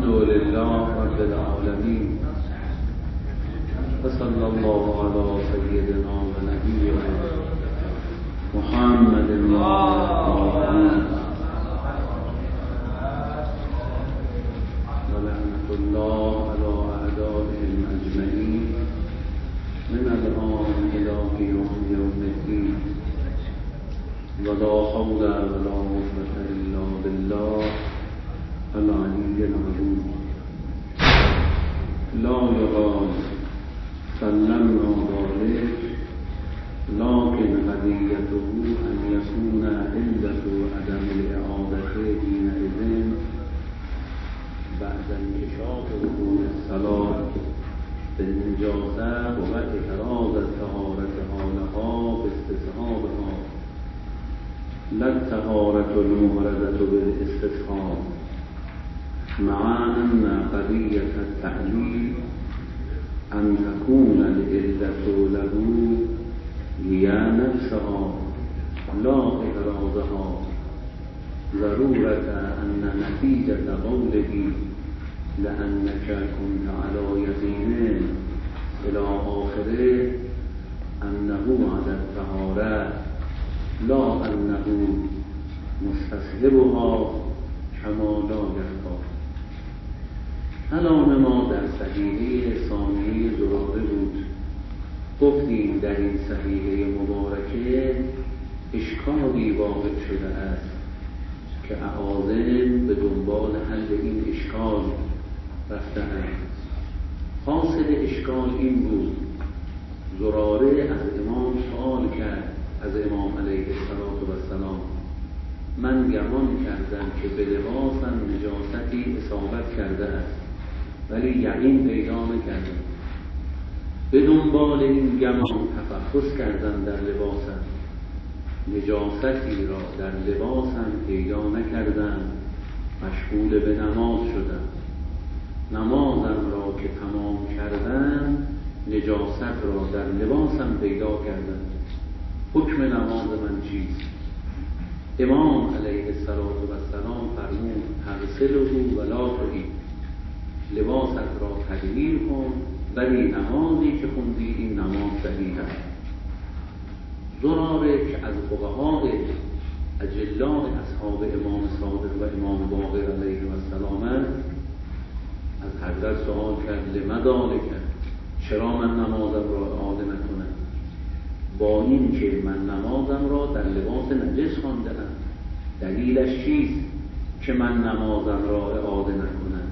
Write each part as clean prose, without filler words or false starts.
لله رب العالمين وصلى الله على سيدنا ونبينا محمد ولعنة الله على أعدائهم أجمعين من الآن إلى يوم الدين ولا حول ولا قوة إلا بالله العلي العظيم. لا يقال سلمنا ذلك لكن هديته أن يكون علة عدم الإعادة حينئذ بعد انكشاف وقوع الصلاة بالنجاسة وإحراز الطهارة حالها باستصحابها لا الطهارة المفردة بالاستصحاب، مع أن قضية التعليل أن تكون العلة له هي نفسها لا إحرازها، ضرورة أن نتيجة قوله لأنك كنت على يقين إلى آخره أنه على الطهارة لا أنه مستصحبها كما لا يخفى. کلام ما در صحیحه ثانیه زراره بود. گفتیم در این صحیحه مبارکه اشکالی واقع شده است که اعاظم به دنبال حل این اشکال رفته‌اند. حاصل اشکال این بود: زراره از امام سوال کرد، از امام علیه السلام: من گمان کردم که به لباسم نجاستی اصابت کرده است ولی یقین پیدا نکردم. به دنبال این گمان تفحص کردم در لباسم، نجاستی را در لباسم پیدا نکردم، مشغول به نماز شدم. نمازم را که تمام کردم نجاست را در لباسم پیدا کردم. حکم نماز من چیست؟ امام علیه السلام فرمود: تغسله ولا تعید، لباست را تغییر کن ولی نمازی که خوندی این نماز صحیح است. زراره که از فقهای اجلاء اصحاب امام صادق و امام باقر علیه السلام از حضرت سوال کرد: لم ذلک، چرا من نمازم را اعاده نکنم؟ با این که من نمازم را در لباس نجس خوانده‌ام، دلیلش چیست که من نمازم را اعاده نکنم؟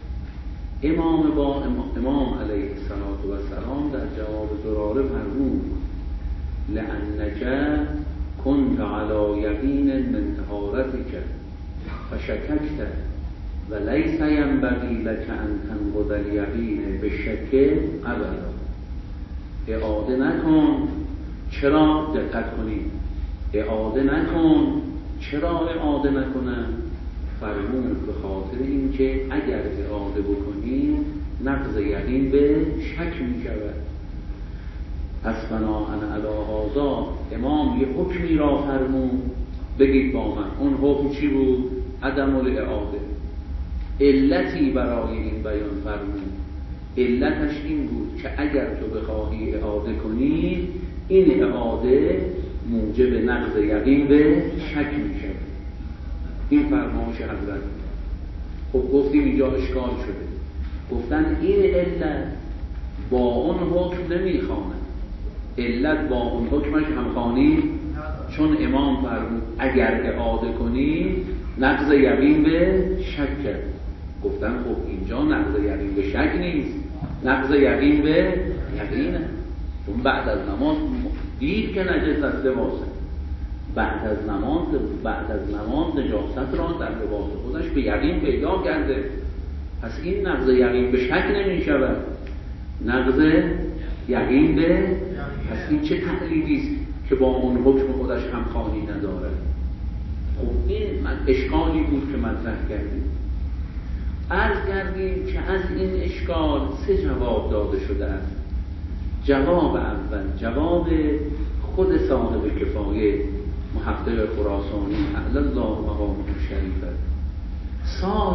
امام علیه السلام در جواب زراره فرمود: لأنک كنت على یقین من طهارتک فشککت ولیس ینبغی لک ان تنقض الیقین بالشک ابدا. اعاده نکن. چرا؟ دقت کنید. اعاده نکن. چرا اعاده نکنم؟ فرمود: به خاطر اینکه اگر اعاده بکنیم نقض یقین به شک می شود. پس بناءً علی هذا امام یه حکمی را فرمود. بگید با من اون حکم چی بود؟ عدم الاعاده. علتی برای این بیان فرمود. علتش این بود که اگر تو بخواهی اعاده کنی این اعاده موجب نقض یقین به شک می شود. این فرمایش حضرت. خب گفتیم اینجا اشکال شده. گفتن این علت با اون حکم نمیخواند. علت با اون حکمش همخوانی، چون امام فرمود اگر اعاده کنی نقض یقین به شک کرد. گفتن خب اینجا نقض یقین به شک نیست، نقض یقین به یقینه. چون بعد از نماز دید که نجس است لباسه، بعد از نماز نجاست را در لباس خودش به یقین پیدا کرده. پس این نقض یقین به شک نمی شود، نقض یقین به. پس این چه تعلیلی است که با اون حکم خودش همخوانی نداره؟ خب این اشکالی بود که مطرح کردیم. عرض کردیم که از این اشکال 3 جواب داده شده است. جواب اول جواب خود صاحب کفایه محقق خراسانی اعلی الله مقامه شریفه. سال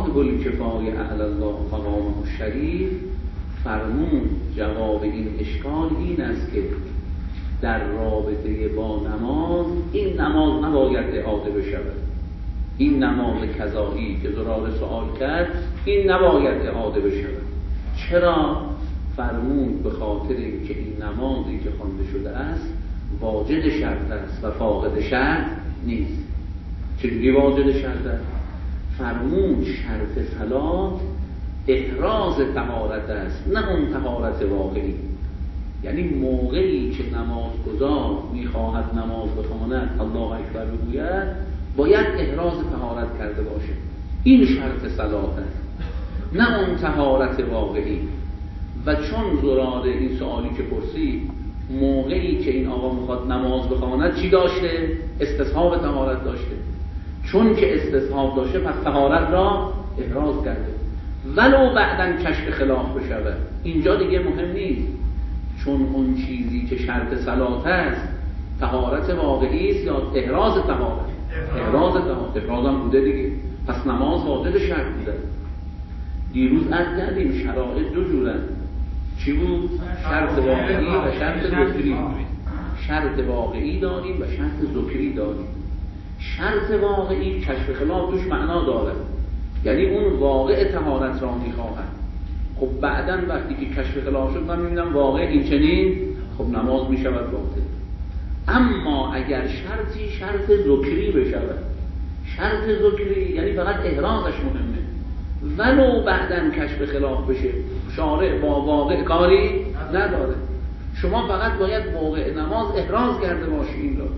صاحب الکفایه اعلی الله مقامه الشریف فرمود جواب این اشکال این است که در رابطه با نماز این نماز نباید اعاده بشود. این نماز قضایی که زراره سوال کرد این نباید اعاده بشود. چرا؟ فرمود به خاطر اینکه این نمازی که خوانده شده است واجد شرط است و فاقد شرط نیست. چجوری واجد شرط است؟ فرمود شرط صلات احراز طهارت است، نه اون طهارت واقعی. یعنی موقعی که نمازگزار میخواهد نماز بخواند الله اکبر بگوید باید احراز طهارت کرده باشه. این شرط صلات است، نه اون طهارت واقعی. و چون زراره این سوالی که پرسید موقعی که این آقا میخواد نماز بخواند چی داشته؟ استصحاب طهارت داشته. چون که استصحاب داشته پس طهارت را احراز کرده، ولو بعداً کشف خلاف بشود اینجا دیگه مهم نیست. چون اون چیزی که شرط صلات است طهارت واقعی است یا احراز طهارت؟ احراز طهارت. احراز هم بوده دیگه، پس نماز واجد شرط بوده. دیروز عرض کردیم شرایط دو جورن. چی بود؟ شرط واقعی و شرط ذکری. شرط واقعی داریم و شرط ذکری داریم. شرط واقعی کشف خلاف توش معنا داره، یعنی اون واقع طهارت را میخواهد. خب بعداً وقتی که کشف خلاف شد من میبینم واقع این چنین، خب نماز میشود باطل. اما اگر شرطی شرط ذکری بشود، شرط ذکری یعنی فقط احرازش مهمه، ولو بعداً کشف خلاف بشه شارع با واقع کاری نداره. شما فقط باید موقع نماز احراز کرده باشی این را.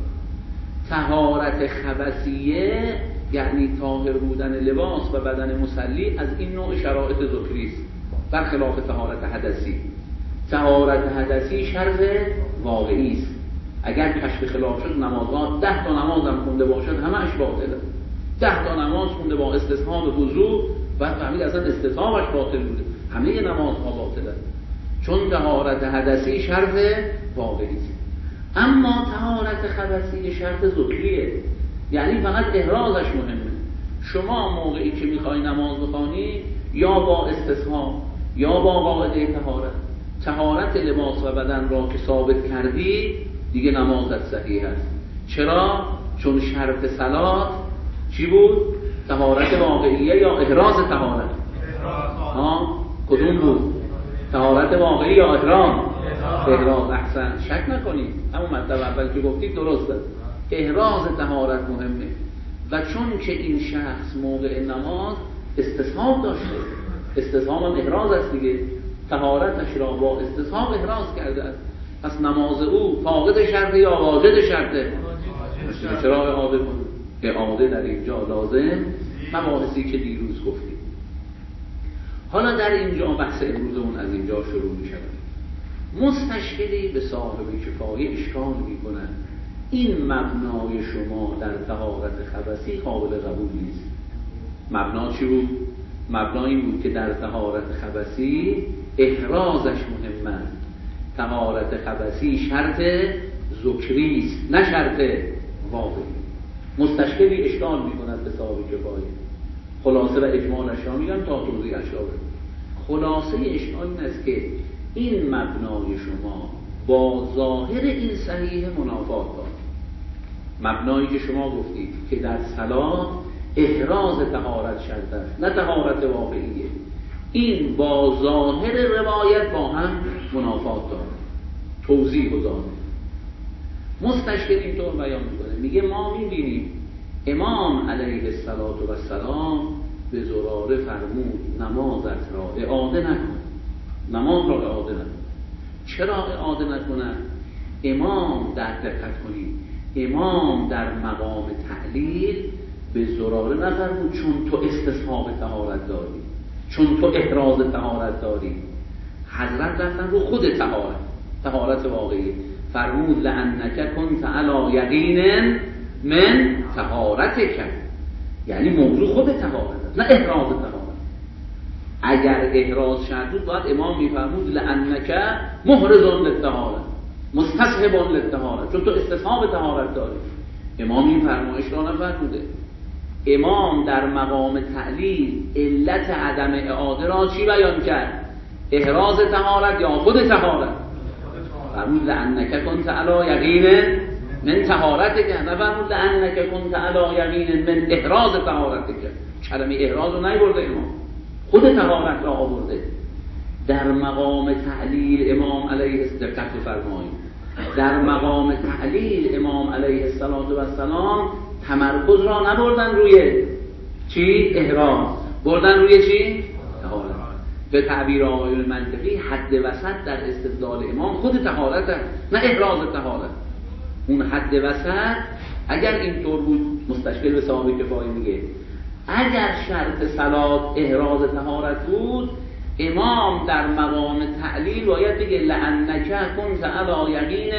طهارت خبثیه یعنی طاهر بودن لباس و بدن مصلی از این نوع شرایط ذکری است، برخلاف طهارت حدثی. طهارت حدثی شرط واقعی است. اگر کشف خلاف شد نمازها 10 تا نماز هم خونده باشد همش باطله. 10 تا نماز خونده با استصحاب وضو بعد فهمید اصلا استصحابش باطل بوده، همه نمازها باطله. چون طهارت حدثی شرط واقعی است. اما طهارت خبثی شرط ذکریه، یعنی فقط احرازش مهمه. شما موقعی که میخوای نماز بخوانی یا با استصحاب یا با قاعده طهارت لباس و بدن را که ثابت کردی دیگه نمازت صحیح است. چرا؟ چون شرط صلات چی بود؟ طهارت واقعیه یا احراز طهارت؟ کدوم بود؟ طهارت واقعی یا احراز؟ احراز. احسن، شک نکنید همون مطلب اول که گفتید درسته، احراز طهارت مهمه. و چون که این شخص موقع نماز استصحاب داشته، استصحاب هم احراز است دیگه، طهارتش را با استصحاب احراز کرده است، پس نماز او فاقد شرطه یا واجد شرطه؟ چرا اعاده کنید؟ اعاده در اینجا لازم، مباحثی که دیروز گفتیم. حالا در اینجا بحث امروزمون از اینجا شروع می شود. مستشکلی به صاحب کفایه اشکال می کنند این مبنای شما در طهارت خبثی قابل قبول نیست. مبنا چی بود؟ مبنا این بود که در طهارت خبثی احرازش مهم است. طهارت خبثی شرط ذکری است نه شرط واقعی. مستشکلی اشکال می کند به صاحب کفایه. خلاصه و اجمالش را میگم تا توضیحش را بدم. خلاصه اشکال این است که این مبنای شما با ظاهر این صحیح منافات دارد. مبنایی که شما گفتید که در صلات احراز طهارت شرط است نه طهارت واقعیه، این با ظاهر روایت با هم منافات دارد. توضیح گذاره. مستشکل اینطور بیان میکنه، میگه ما میبینیم امام علیه السلام به زراره فرمود نمازت را اعاده نکن، نماز را اعاده نکن. چرا اعاده نکنن؟ امام در دقت کنید، امام در مقام تعلیل به زراره نفرمود چون تو استصحاب طهارت داری، چون تو احراز طهارت داری. حضرت رفتن رو خود طهارت واقعی. فرمود لأنک کنت علی یقین من طهارتک، یعنی موضوع خود طهارت نه احراز طهارت. اگر احراز شرط بود باید امام میفرمود لأنک محرز للطهارت مستصحب للطهارت، چون تو استصحاب طهارت داری. امام این فرمایش را نفرموده. امام در مقام تعلیل علت عدم اعاده را چی بیان کرد؟ احراز طهارت یا خود طهارت؟ فرمود لأنک کنت علی یقین من طهارتک، نفرمود لأنک کنت علی یقین من احراز طهارتک. کلمه احراز رو نیورده امام، خود طهارت را آورده. در مقام تعلیل امام علیه السلام فرمایید، در مقام تعلیل امام علیه السلام تمرکز را نبردن روی چی؟ احراز، بردن روی چی؟ طهارت. به تعبیر آقایون منطقی حد وسط در استدلال امام خود طهارت است، نه احراز طهارت. اون حد وسط اگر اینطور بود مستشکل به صاحب کفایه میگه اگر شرط صلات احراز طهارت بود امام در مقام تعلیل باید بگه لأنک کنت علی یقین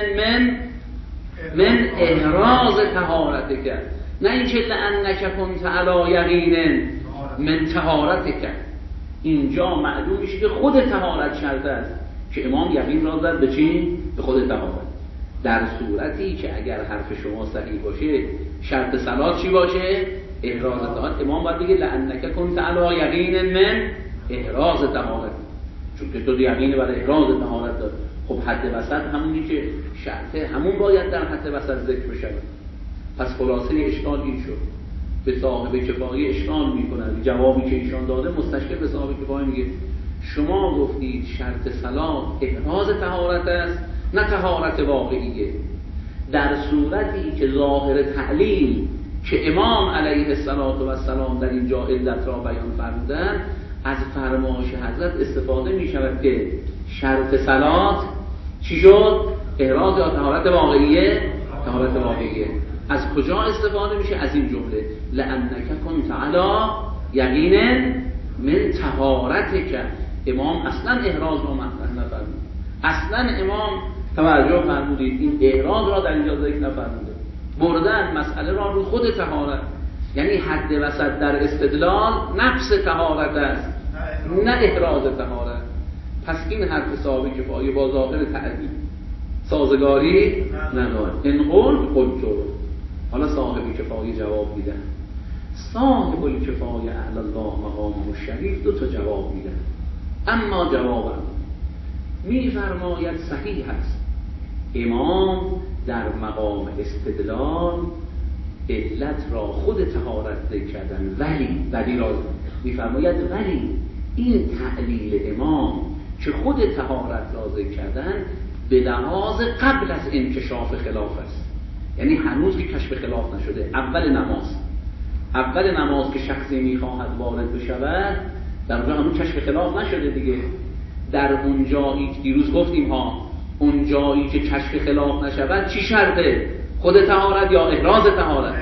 من احراز طهارتک، نه اینکه لأنک کنت علی یقین من طهارتک. اینجا معلوم میشه که خود طهارت شرط است که امام یقین را زد به چی؟ به خود طهارت. در صورتی که اگر حرف شما صحیح باشه شرط صلات چی باشه؟ احراز طهارت. امام باید بگه لأنک کنت علی یقین من احراز طهارت، چون که تو یقین برای احراز طهارت داره. خب حد وسط همونی که شرطه همون باید در حد وسط ذکر بشه. پس خلاصه اشکال این شد، به صاحب کفایه اشکال میکنن. جوابی که ایشان داده مستشکل به صاحب کفایه میگه شما گفتید شرط صلات احراز طهارت است نه طهارت واقعیه. در صورتی که ظاهر تعلیل که امام علیه السلام در اینجا علت را بیان فرمودند از فرمایش حضرت استفاده می شود که شرط صلات چی شد؟ احراز یا طهارت واقعیه؟ طهارت واقعیه. از کجا استفاده میشه؟ از این جمله لأنک کنت علی یقین من طهارتک. امام اصلا احراز را مطرح نفرمود، اصلا امام توجه فرمودید این احراز را در اینجا ذکر نفرموده، بردن مسئله را رو خود طهارت. یعنی حد وسط در استدلال نفس طهارت است نه احراز طهارت. پس این حرف صاحب کفایه با ظاهر تعلیل سازگاری نداره. ان قلت حالا صاحب کفایه جواب میدن. صاحب الکفایه اعلی الله مقامه الشریف دو تا جواب میدن. اما جوابم میفرماید صحیح است امام در مقام استدلال علت را خود طهارت ذکر کردن، ولی را میفرماید ولی این تعلیل امام که خود طهارت را ذکر کردن به لحاظ قبل از انکشاف خلاف است. یعنی هنوز که کشف خلاف نشده، اول نماز که شخصی میخواهد وارد بشود در اونجا هنوز کشف خلاف نشده دیگه. در اون جایی که دیروز گفتیم اون جایی که کشف خلاف نشود چی شرطه؟ خود طهارت یا احراز طهارت؟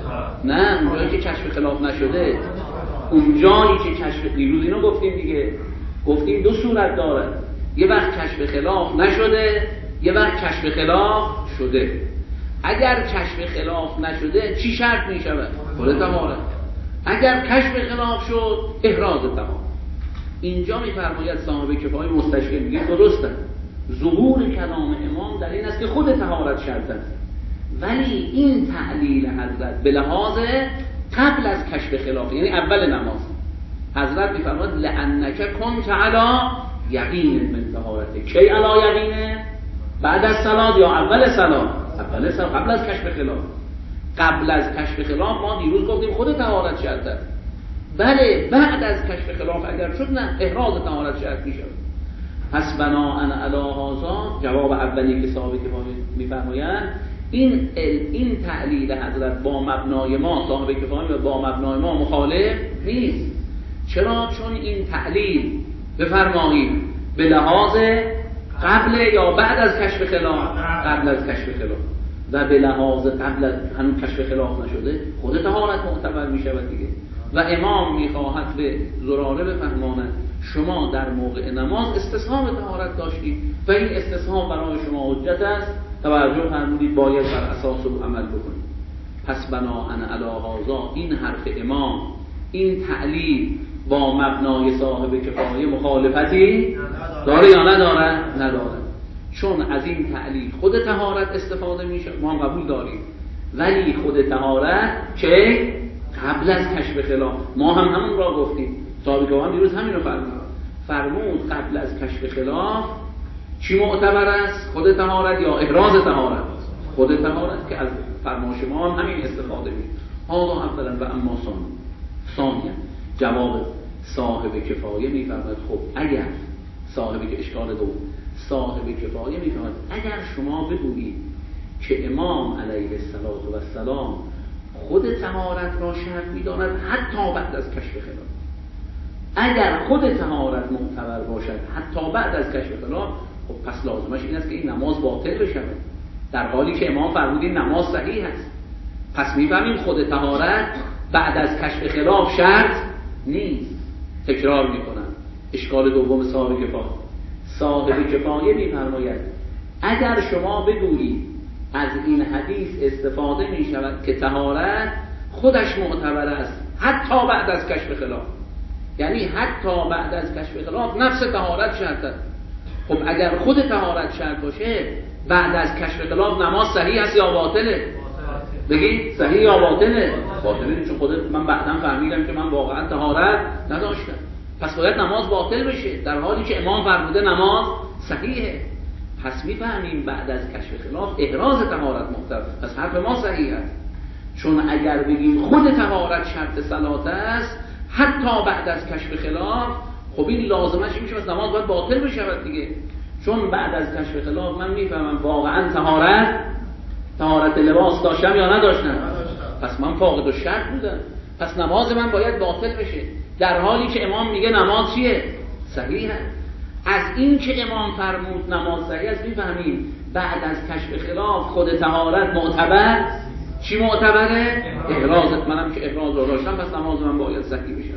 نه، اون جایی که کشف خلاف نشده، اون جایی که کشف، دیروز اینو گفتیم دیگه، گفتیم دو صورت داره، یه وقت کشف خلاف نشده، یه وقت کشف خلاف شده. اگر کشف خلاف نشده چی شرط می شود؟ خود طهارت. اگر کشف خلاف شد احراز طهارت. اینجا میفرماید صاحب کفایه مستشکل میگه درسته ظهور کلام امام در این است که خود طهارت شرط است، ولی این تعلیل حضرت به لحاظ قبل از کشف خلاف، یعنی اول نماز، حضرت میفرماید لأنک کنت علی یقین من طهارت. کی علی یقینه؟ بعد از صلات یا اول صلات؟ اول صلات، قبل از کشف خلاف. قبل از کشف خلاف ما دیروز گفتیم خود طهارت شرط است. بله بعد از کشف خلاف اگر شد نه، احراز طهارت شرط میشه. پس بناءً علی هذا جواب اولی که صاحب کفایه میفرمایند این تعلیل حضرت با مبنای ما، صاحب کفایه با مبنای ما مخالف نیست. چرا؟ چون این تعلیل بفرمایید به لحاظ قبل یا بعد از کشف خلاف؟ قبل از کشف خلاف. و به لحاظ قبل از هنوز کشف خلاف نشده خود طهارت معتبر میشود دیگه. و امام میخواهد به زراره بفهماند شما در موقع نماز استصحاب طهارت داشتید و این استصحاب برای شما حجت است، توجه فرمودید باید بر اساس او عمل بکنید. پس بناءً علی هذا این حرف امام، این تعلیل با مبنای صاحب کفایه مخالفتی داره یا نداره؟ نداره. چون از این تعلیل خود طهارت استفاده میشه، ما قبول داریم، ولی خود طهارت که قبل از کشف خلاف. ما هم همون را گفتیم، صاحب کهان دیروز همین رو فرمود قبل از کشف خلاف چی معتبر است؟ خود طهارت یا احراز طهارت؟ خود طهارت، که از فرمایش ما هم همین استفاده می‌کنیم. حالا اولا و اما ثانیا جواب صاحب کفایه می‌فرماید خب اگر صاحب اشکال دوم صاحب کفایه می‌فرماید اگر شما بگویید که امام علیه السلام خود طهارت را شرط می‌داند حتی بعد از کشف خلاف، اگر خود طهارت معتبر باشد حتی بعد از کشف خلاف، خب پس لازمش این است که این نماز باطل بشود، در حالی که امام فرمودین نماز صحیح است. پس می‌فهمیم خود طهارت بعد از کشف خلاف شرط نیست. تکرار می‌کنم اشکال دوم صاحب کفایه می‌فرماید اگر شما بگویید از این حدیث استفاده می‌شود که طهارت خودش معتبر است حتی بعد از کشف خلاف، یعنی حتی بعد از کشف خلاف نفس طهارت شرط است. خب اگر خود طهارت شرط باشه بعد از کشف خلاف نماز صحیح است یا باطله؟ بگید صحیح یا باطله؟ باطله، چون خودت من بعداً فهمیدم که من واقعا طهارت نداشتم، پس باید نماز باطل بشه، در حالی که امام فرموده نماز صحیحه. پس میفهمیم بعد از کشف خلاف احراز طهارت معتبر، پس حرف ما صحیح است. چون اگر بگیم خود طهارت شرط صلات است حتی بعد از کشف خلاف، خب این لازمش میشه از نماز باید باطل بشود دیگه، چون بعد از کشف خلاف من میفهمم واقعا طهارت لباس داشتم یا نداشتم، پس من فاقد الشرط بودم، پس نماز من باید باطل بشه، در حالی که امام میگه نماز چیه؟ صحیحه. از این که امام فرمود نماز صحیح است میفهمیم بعد از کشف خلاف خود طهارت معتبر چی معتبره؟ احرازت، منم که احراز رو داشتم پس نماز من باید صحیح بشه.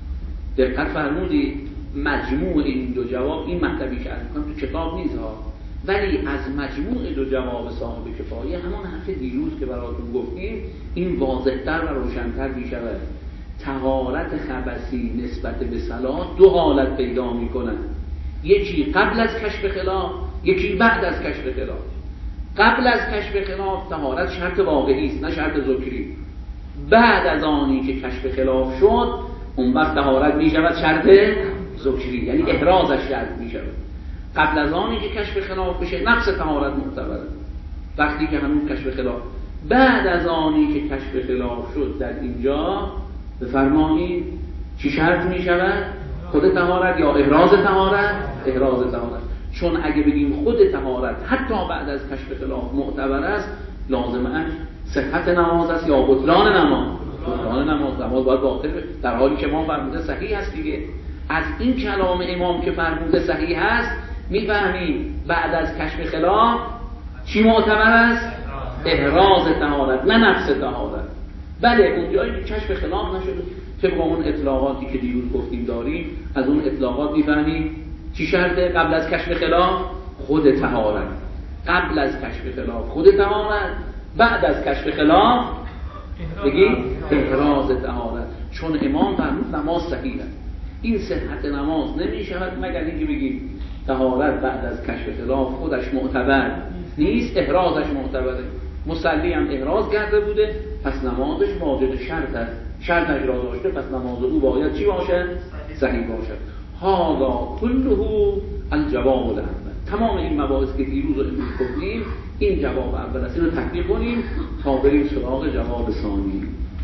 دقت فرمودید مجموع این دو جواب، این مطلبی که عرض می‌کنم تو کتاب نیست ها، ولی از مجموع دو جواب صاحب کفایه همون حرف دیروز که براتون گفتیم این واضح‌تر و روشن‌تر می‌شود. طهارت خبثی نسبت به صلات دو حالت پیدا می‌کند، یکی قبل از کشف خلاف، یکی بعد از کشف خلاف. قبل از کشف خلاف طهارت شرط واقعی است نه شرط ذکری، بعد از آنی که کشف خلاف شد اون وقت طهارت می‌شود شرط ذکری، یعنی احرازش شرط می‌شود. قبل از آنی که کشف خلاف بشه نفس طهارت معتبره، وقتی که همون کشف خلاف. بعد از آنی که کشف خلاف شد در اینجا بفرمایید چی شرط می‌شود؟ خود طهارت یا احراز طهارت؟ احراز طهارت. چون اگه بگیم خود طهارت حتی بعد از کشف خلاف معتبر است، لازمه صحت نماز است یا بطلان نماز؟ بطلان نماز باید باطل بشه، در حالی که ما فرموده صحیح است دیگه. از این کلام امام که فرموده صحیح است میفهمیم بعد از کشف خلاف چی معتبر است؟ احراز طهارت نه نفس طهارت. بله اونجایی که کشف خلاف نشده طبق اون اطلاقاتی که دیروز گفتیم داریم، از اون اطلاقات میفهمیم چی شرطه قبل از کشف خلاف؟ خود طهارت. قبل از کشف خلاف خود طهارت، بعد از کشف خلاف بگید احراز طهارت. چون امام فرمود نماز صحیح است. این صحت نماز نمی شود مگر اینکه بگید طهارت بعد از کشف خلاف خودش معتبر نیست، احرازش معتبره. مصلی هم احراز کرده بوده پس نمازش واجد شرط است، شرطش را داشته پس نماز او باید چی باشد؟ صحیح باشد. هذا كله الجواب الاول. تمام این مباحث که دیروز و امروز گفتیم این جواب اول است، اینو تحقیق کنیم تا بریم سراغ جواب ثانی.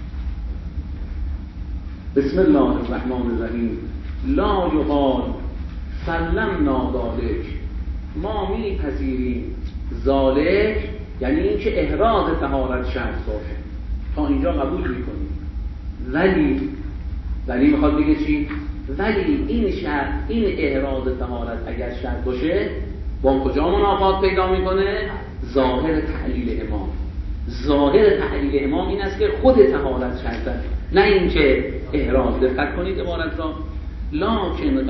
بسم الله الرحمن الرحیم. لا یقال سلمنا ذالک، ما میپذیریم ذالک یعنی این که احراز طهارت شرط باشه، تا اینجا قبول میکنیم، ولی میخواد بگه چی؟ ولی این شرط، این احراز طهارت اگر شرط باشه با کجا منافات پیدا میکنه؟ ظاهر تعلیل امام. ظاهر تعلیل امام این است که خود طهارت شرط است نه این که احراز. دقت کنید عبارت را. لکن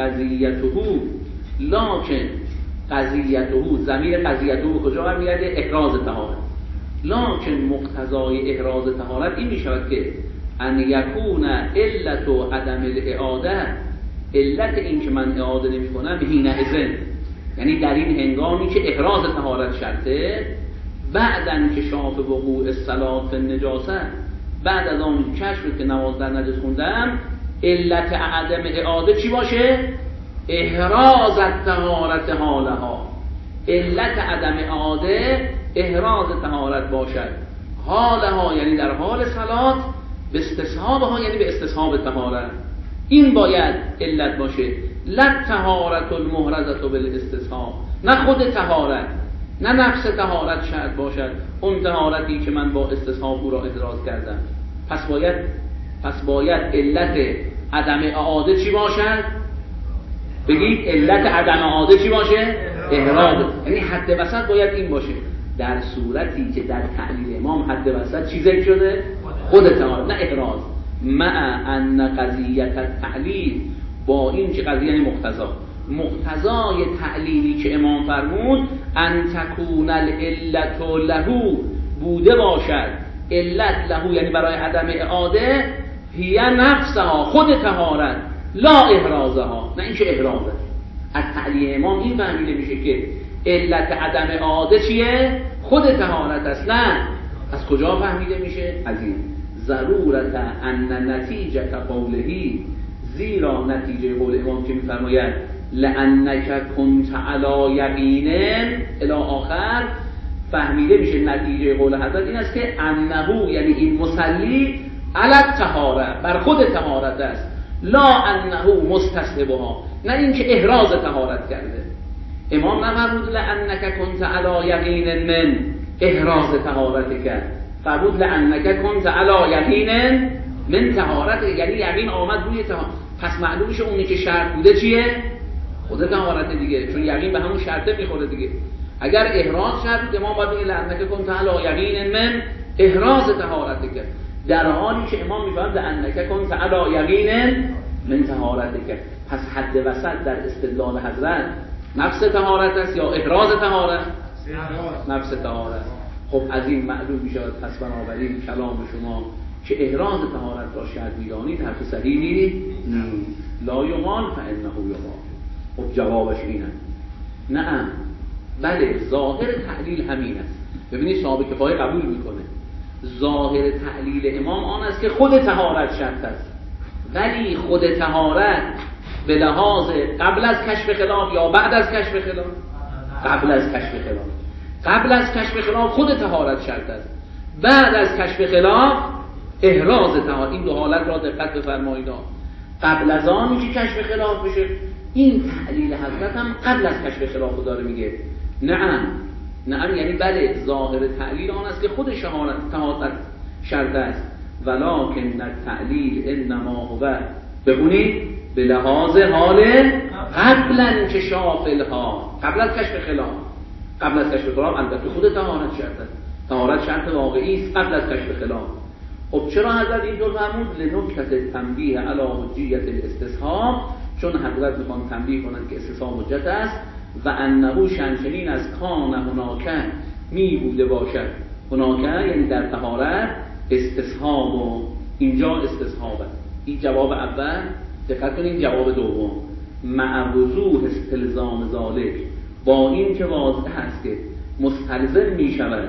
قضیته ضمیر قضیته کجا برمیگرده؟ احراز طهارت. لکن مقتضای احراز طهارت این میشود که ان یکون علت و عدم الاعاده، علت این که من اعاده نمی کنم حینئذ، یعنی در این هنگامی که احراز طهارت شرطه، بعدن که شاف وقوع الصلاة النجاسه، بعد از آن کشف که نماز در نجس خوندم، علت عدم اعاده چی باشه؟ احراز الطهارت حالها. علت عدم اعاده احراز طهارت باشد، حالها یعنی در حال صلات، به استصحابها یعنی به استصحاب طهارت. این باید علت باشه. لا طهارت المحرزة بالاستصحاب، نه خود طهارت، نه نفس طهارت شرط باشد، اون طهارتی که من با استصحاب او را احراز کردم. پس باید علت عدم اعاده چی باشد؟ بگید علت عدم اعاده چی باشه؟ احراز. یعنی حد وسط باید این باشه. در صورتی که در تعلیل امام حد وسط چی ذکر شده؟ خود طهارت، نه احراز. مع ان قضیت التعلیل، با این که قضیه یعنی مقتضای تعلیلی که امام فرمود ان تکون العلت له، بوده باشد علت له یعنی برای عدم اعاده، هی نفسها خود طهارت، لا احرازها، نه اینکه احرازه. از تعلیل امام این فهمیده میشه که علت عدم اعاده چیه؟ خود طهارت است. نه از کجا فهمیده میشه؟ از این ضرورت ان نتیجه قولهی، زیرا نتیجه قول امام که میفرماید لانک کنت علی یقین الی آخر، فهمیده میشه نتیجه قول حضرت این است که انه یعنی این مصلی علی الطهاره، بر خود طهارت است، لا انه مستصحبها، نه اینکه احراز طهارت کرده. امام نفرمود لانک کنت علی یقین من احراز طهارت کرد، فرمود لانک کنت علی یقین من طهارت، یعنی یقین آمد روی طهارت. پس معلوم میشه اونی که شرط بوده چیه؟ خود طهارت دیگه، چون یقین به همون شرطه میخوره دیگه. اگر احراز شرط بود امام باید بگه لانک کنت علی یقین من احراز طهارت کرد، در حالی که امام میفرماید لانک کنت علی یقین من طهارت کرد. پس حد وسط در استدلال حضرت نفس طهارت است یا احراز طهارت؟ نفس طهارت. خب از این معلوم میشه پس بنابراین کلام شما که احراز طهارت را شرط می‌دانید حرف صحیحی لا یقال فانه یقال. خب جوابش اینه نعم، بله ظاهر تعلیل همین است. ببینید صاحب کفایه قبول میکنه ظاهر تعلیل امام آن است که خود طهارت شرط است، ولی خود طهارت به لحاظ قبل از کشف خلاف یا بعد از کشف خلاف؟ قبل از کشف خلاف. قبل از کشف خلاف خود طهارت شرط است، بعد از کشف خلاف احراز طهارت. این دو حالت را دقت بفرمایید. قبل از آنی که کشف خلاف بشه، این تعلیل حضرت هم قبل از کشف خلاف داره میگه. نعم یعنی بله ظاهر تعلیل آن است که خود طهارت شرط است، ولکن التعلیل انما هو، بخونید، به لحاظ حال قبل انکشاف الحال، قبل از کشف خلاف. قبل از کشف خلاف البته خود طهارت شرط است، طهارت شرط واقعی است قبل از کشف خلاف. خب چرا حضرت اینطور فرمود؟ لنکته تنبیه علی حجیت الاستصحاب، چون حضرت میخوان تنبیه کنند که استصحاب حجت است و انه شنچنین از کان هناکه می بوده باشد. هناکه یعنی در طهارت استصحاب و اینجا استصحاب است. این جواب اول. دقت کنید جواب دوم مع وضوح استلزام ذالک، با این که واضح است که مستلزم می شود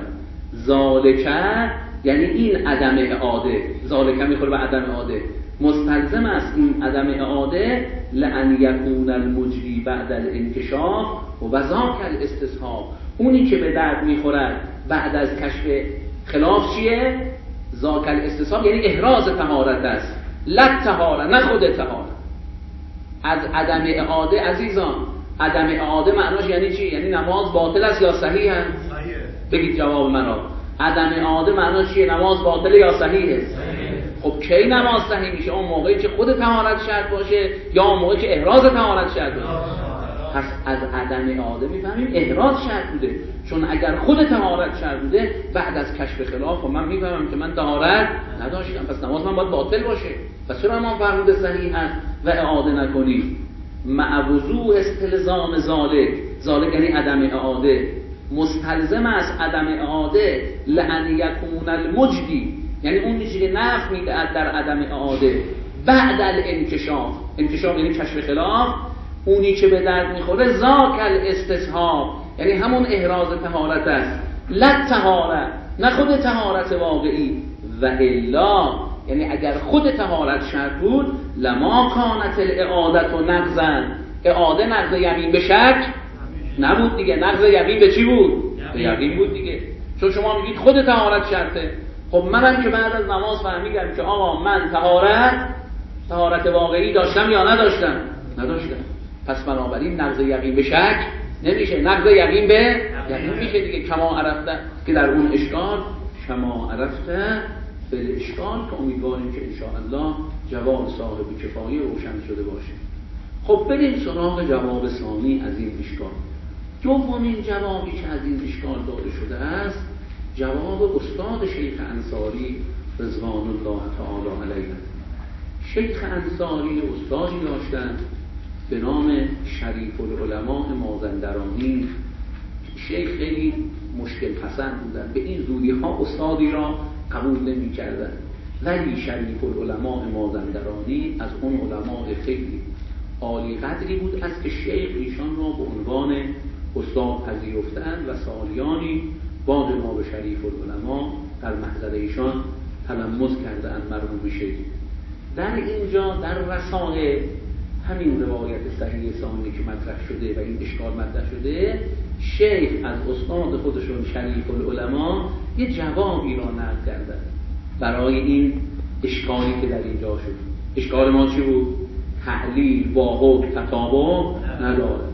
ذالکه یعنی این عدم اعاده، ذالکه میخوره به عدم اعاده، مستلزم است این عدم اعاده لأن یکون المجری بعد الانکشاف و ذاک الاستصحاب، اونی که به درد میخورد بعد از کشف خلاف چیه؟ ذاک الاستصحاب یعنی احراز طهارت است، لا طهارت، نه خود طهارت. از عدم اعاده عزیزان، عدم اعاده معناش یعنی چی؟ یعنی نماز باطل است یا صحیح است؟ صحیح. بگید جواب منو. عدم اعاده معناش چیه؟ نماز باطله یا صحیحه؟ صحیح. خب کی نماز صحیح میشه؟ اون موقعی که خود طهارت شرط باشه یا اون موقعی که احراز طهارت شرط باشه؟ پس از عدم اعاده میفهمیم احراز شرط بوده، چون اگر خود طهارت شرط بوده بعد از کشف خلاف و من میفهمم که من طهارت نداشتم، پس نماز من باید باطل باشه. پس چرا ما فرموده صحیح است و اعاده نکنید؟ مع وضوح استلزام ذالک یعنی عدم اعاده، مستلزم است عدم اعاده لأن یکون المجدی یعنی اون چیزی که نفع میدهد در عدم اعاده بعد الانکشاف، انکشاف یعنی کشف خلاف، اونی که به درد میخوره ذاک الاستصحاب یعنی همون احراز طهارت است، لا طهارت، نه خود طهارت واقعی، و الا یعنی اگر خود طهارت شرط بود لما کانت الاعادت و نقضن، اعاده نقض یقین به شک نبود دیگه، نقض یقین به چی بود؟ به یقین بود دیگه. چون شما میگید خود طهارت شرطه، خب منم که بعد از نماز فهمیدم که آقا من طهارت واقعی داشتم یا نداشتم؟ نداشتم. پس بنابراین نقض یقین به شک نمیشه، نقض یقین به یقین میشه دیگه. کما عرفته که در اون اشکال کما عرفته به اشکال که امیدواریم که انشاءالله جواب صاحب کفایه روشن شده باشه. خب بریم سراغ جواب ثانی از این اشکال. دومین جوابی که از این اشکال داده شده است جواب استاد شیخ انصاری رضوان الله تعالی علیه. شیخ انصاری استادی داشتند به نام شریف العلماء مازندرانی. شیخ خیلی مشکل پسند بودن، به این زودی ها استادی را قبول نمی کردن، ولی شریف العلماء مازندرانی از اون علماء خیلی عالی قدری بود از که شیخ ایشان را به عنوان استاد پذیرفتند و سالیانی با جناب شریف العلماء در محضر ایشان تلمذ کردند مرحوم شیخ. در اینجا در رسائل همین روایت صحیح ثانی که مطرح شده و این اشکال مطرح شده، شیخ از استاد خودشون شریف العلماء یه جوابی را نقل کردن برای این اشکالی که در اینجا شد. اشکال ما چی بود؟ تعلیل با حکم تطابق نداره.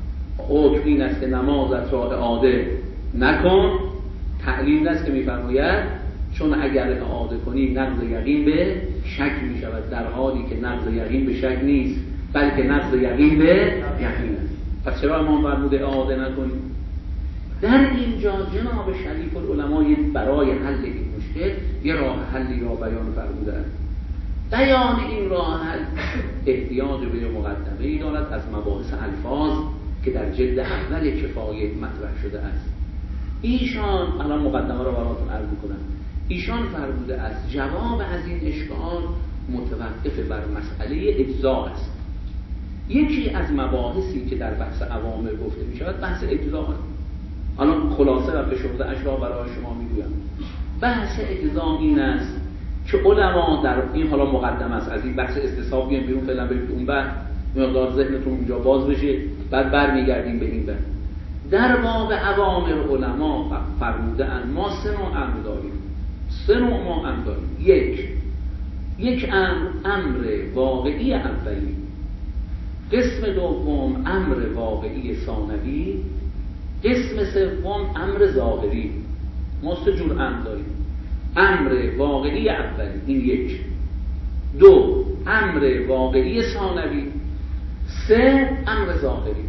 حکم این است که نمازت را اعاده نکن، تعلیل است که میفرماید چون اگر اعاده کنی نقض یقین به شک می شود، در حالی که نقض یقین به شک نیست بلکه نقض یقین به یقین است. پس چرا امام فرموده اعاده نکنیم؟ در اینجا جناب شریف العلماء برای حل این مشکل یه راه حلی را بیان فرمودند. بیان این راه حل احتیاج به مقدمه‌ای دارد از مباحث الفاظ که در جلد اول کفایه مطرح شده است. ایشان الان مقدمه را براتون عرض می‌کنم. ایشان فرموده است جواب از این اشکال متوقف بر مسئله اجزا است. یکی از مباحثی که در بحث اوامر گفته می‌شود بحث اجزا است. الان خلاصه و فشرده اش را برای شما میگویم. بحث اجزا این است که علما در این حالا مقدمه است، از این بحث استصحاب بیان بیرون فعلا برید اون بعد مقدار ذهنتون اونجا باز بشه، بعد برمیگردیم به این بحث. در باب اوامر علما فرموده اند ما سه نوع امر داریم. سه نوع ما امر داریم. یک امر واقعی اولی، قسم دوم امر واقعی ثانوی، قسم سوم امر ظاهری. ما سه جور امر داریم. امر واقعی اولی این یک، دو امر واقعی ثانوی، سه امر ظاهری.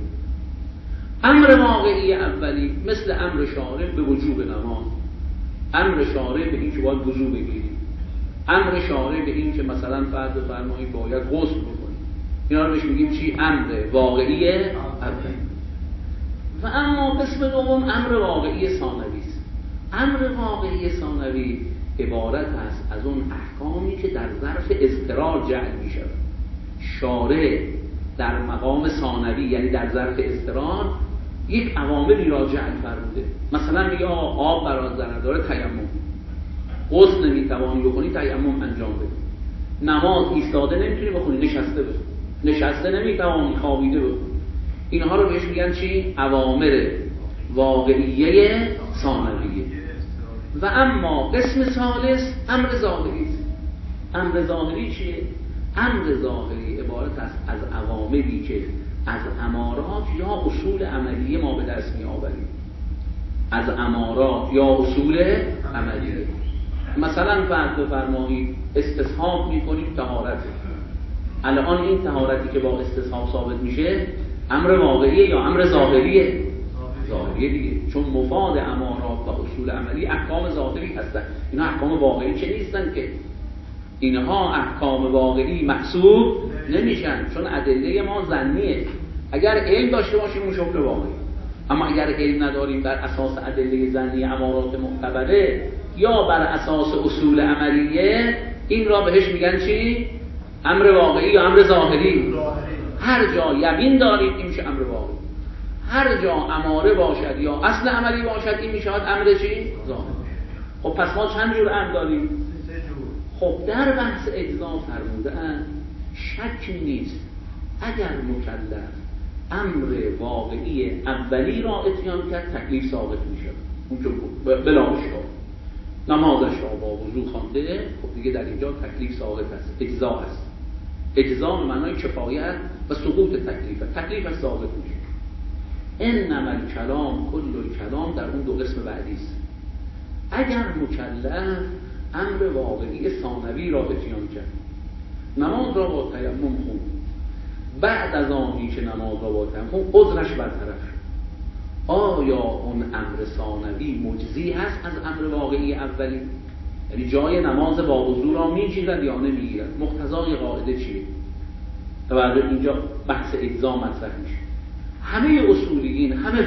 امر واقعی اولی مثل امر شارع به وجوب نماز، امر شارع به این که باید وضو بگیریم، امر شارع به این که مثلا فرض بفرمایید باید غسل بکنیم. اینا رو بهش میگیم چی؟ امر واقعی اولی. و اما قسم دوم امر واقعی ثانوی است. امر واقعی ثانوی عبارت است از اون احکامی که در ظرف اضطرار جعل می شود. شارع در مقام ثانوی یعنی در ظرف اضطرار یک اوامری را جعل فرموده. مثلا میگه آب برات ضرر داره، تیمم. غسل نمیتوانی بکنی، تیمم انجام بده. نماز ایستاده نمیتونی بخونی، نشسته بخون. نشسته نمیتوانی، خوابیده بخون. اینها رو بهش میگن چی؟ اوامر واقعیه ثانویه. و اما قسم ثالث امر ظاهری است. امر ظاهری چیه؟ امر ظاهری عبارت است از اوامری که از امارات یا اصول عملیه ما به دست می آوریم. از امارات یا اصول عملیه. مثلا فرض بفرمایید استصحاب می‌کنیم طهارت. الان این طهارتی که با استصحاب ثابت میشه امر واقعیه یا امر ظاهریه؟ ظاهریه دیگه، چون مفاد امارات و اصول عملی احکام ظاهری هستن. اینا احکام واقعی چه نیستن که اینها احکام واقعی محسوب نمیشن، چون ادله ما ظنیه. اگر علم داشته باشیم اون حکم واقعی، اما اگر علم نداریم بر اساس ادله ظنی امارات معتبره یا بر اساس اصول عملیه، این را بهش میگن چی؟ امر واقعی یا امر ظاهری. هر جا یقین دارید این میشه امر واقعی، هر جا اماره باشد یا اصل عملی باشد این میشه امر چی؟ ظاهری. خب پس ما چند جور امر داریم؟ خب در بحث اجزا فرمودن شکی نیست اگر مکلف امر واقعی اولی را اتیان کرد تکلیف ثابت میشه. اون که بلا اشکال نمازش را با وضو خوانده، خب دیگه در اینجا تکلیف ثابت است، اجزا است. اجزا به معنای کفایت و سقوط تکلیف ثابت میشه. انما الکلام کل الکلام در اون دو قسم بعدی است. اگر مکلف امر واقعی ثانوی را اتیان کرد، نماز را با تیمم خوند، بعد از آنی که نماز را با تیمم عذرش برطرف شد، آیا اون امر ثانوی مجزی هست از امر واقعی اولی؟ یعنی جای نماز با وضو را میگیرد یا نمیگیرد؟ مقتضای قاعده چیه؟ توجه اینجا بحث اجزا مطرح میشه. همه اصولیین همه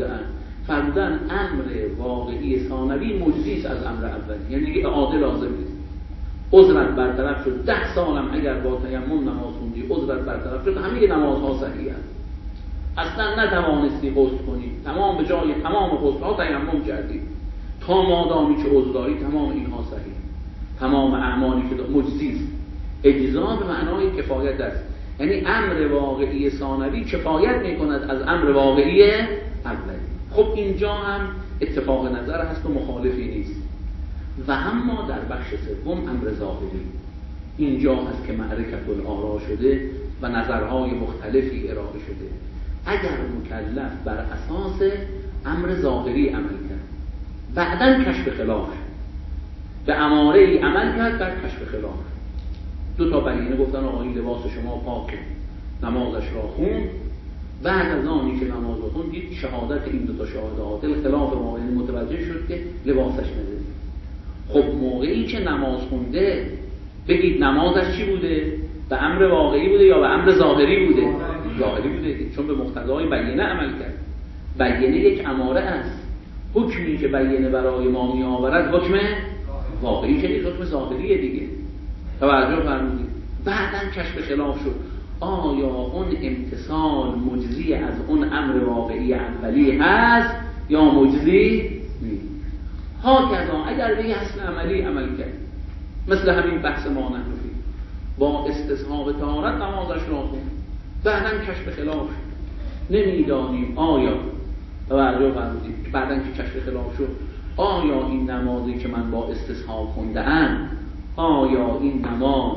فرمودن امر واقعی ثانوی مجزی است از امر اولی، یعنی دیگه اعاده لازم نیست. عذرت برطرف شد، 10 سالم اگر با تیمم نماز خوندی عذرت برطرف شد، همه نمازها صحیح است. اصلا نتوانستی غسل کنی، تمام به جای تمام غسل‌ها تیمم کردی، تا مادامی که عذر داری تمام اینها صحیح، تمام اعمالی که مجزی است. اجزا به معنای کفایت است، یعنی امر واقعی ثانوی کفایت میکند از امر واقعی اولی. خب اینجا هم اتفاق نظر هست و مخالفی نیست. و اما در بخش سوم امر ظاهری، اینجا هست که معرکة الآراء شده و نظرهای مختلفی ارائه شده. اگر مکلف بر اساس امر ظاهری عمل کرد، بعداً کشف خلاف شد، به اماره ای عمل کرد بعد کشف خلاف، 2 تا بیانیه گفتن آقا این لباس شما پاکه، نمازش را خوند، بعد از آنی که نماز را خوند دید شهادت این 2 تا شهاده عادل خلاف واقعی، متوجه شد که لباسش ندید. خب موقعی که نماز خونده بگید نمازش چی بوده؟ به امر واقعی بوده یا به امر ظاهری بوده؟ ظاهری بوده، چون به مقتضای بیانیه عمل کرد. بیانیه یک اماره است، حکمی که بیانیه برای ما می آورد حکم واقعی که نیست، حکم ظاهریه دیگه. توجه فرمودید. بعداً کشف خلاف شد، آیا اون امتصال مجزی از اون امر واقعی اولی هست یا مجزی نیست؟ هاکذا اگر به اصل عملی عمل کرد، مثل همین بحث ما نحنفی، با استصحاب طهارت نمازش را خوند، بعداً کشف خلاف شد، نمیدانیم آیا توجه فرمودید بعداً که کشف خلاف شد آیا این نمازی که من با استصحاب خونده‌ام، آیا این نماز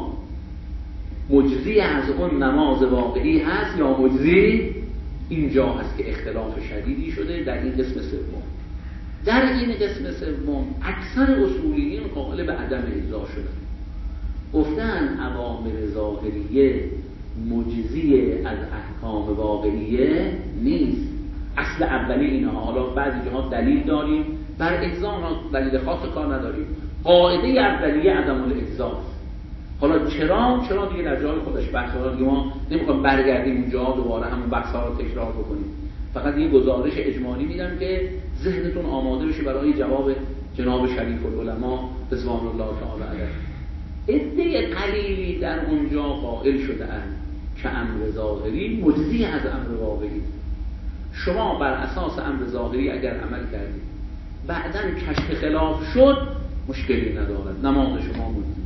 مجزی از اون نماز واقعی هست یا مجزی؟ اینجا هست که اختلاف شدیدی شده در این قسم سوم. در این قسم سوم اکثر اصولیین قائل به عدم اجزا شدن، گفتن اوامر ظاهریه مجزی از احکام واقعیه نیست. اصل اولی اینها، حالا بعضی جاها دلیل داریم بر اجزا، دلیل خاص کار نداریم، قاعده اولیه عدم الاجزاست. حالا چرا دیگه در جای خودش بحث ها دیگه ما نمیخوام برگردیم اونجا دوباره همون بحث ها رو تکرار بکنیم، فقط یه گزارش اجمالی میدم که ذهنتون آماده بشه برای جواب جناب شریف العلماء رضوان الله تعالی علیه. عده قلیلی در اونجا قائل شده اند که امر ظاهری مجزی از امر واقعی. شما بر اساس امر ظاهری اگر عمل کردید بعداً کشف خلاف شد مشکلی ندارد، نماز شما مجزی.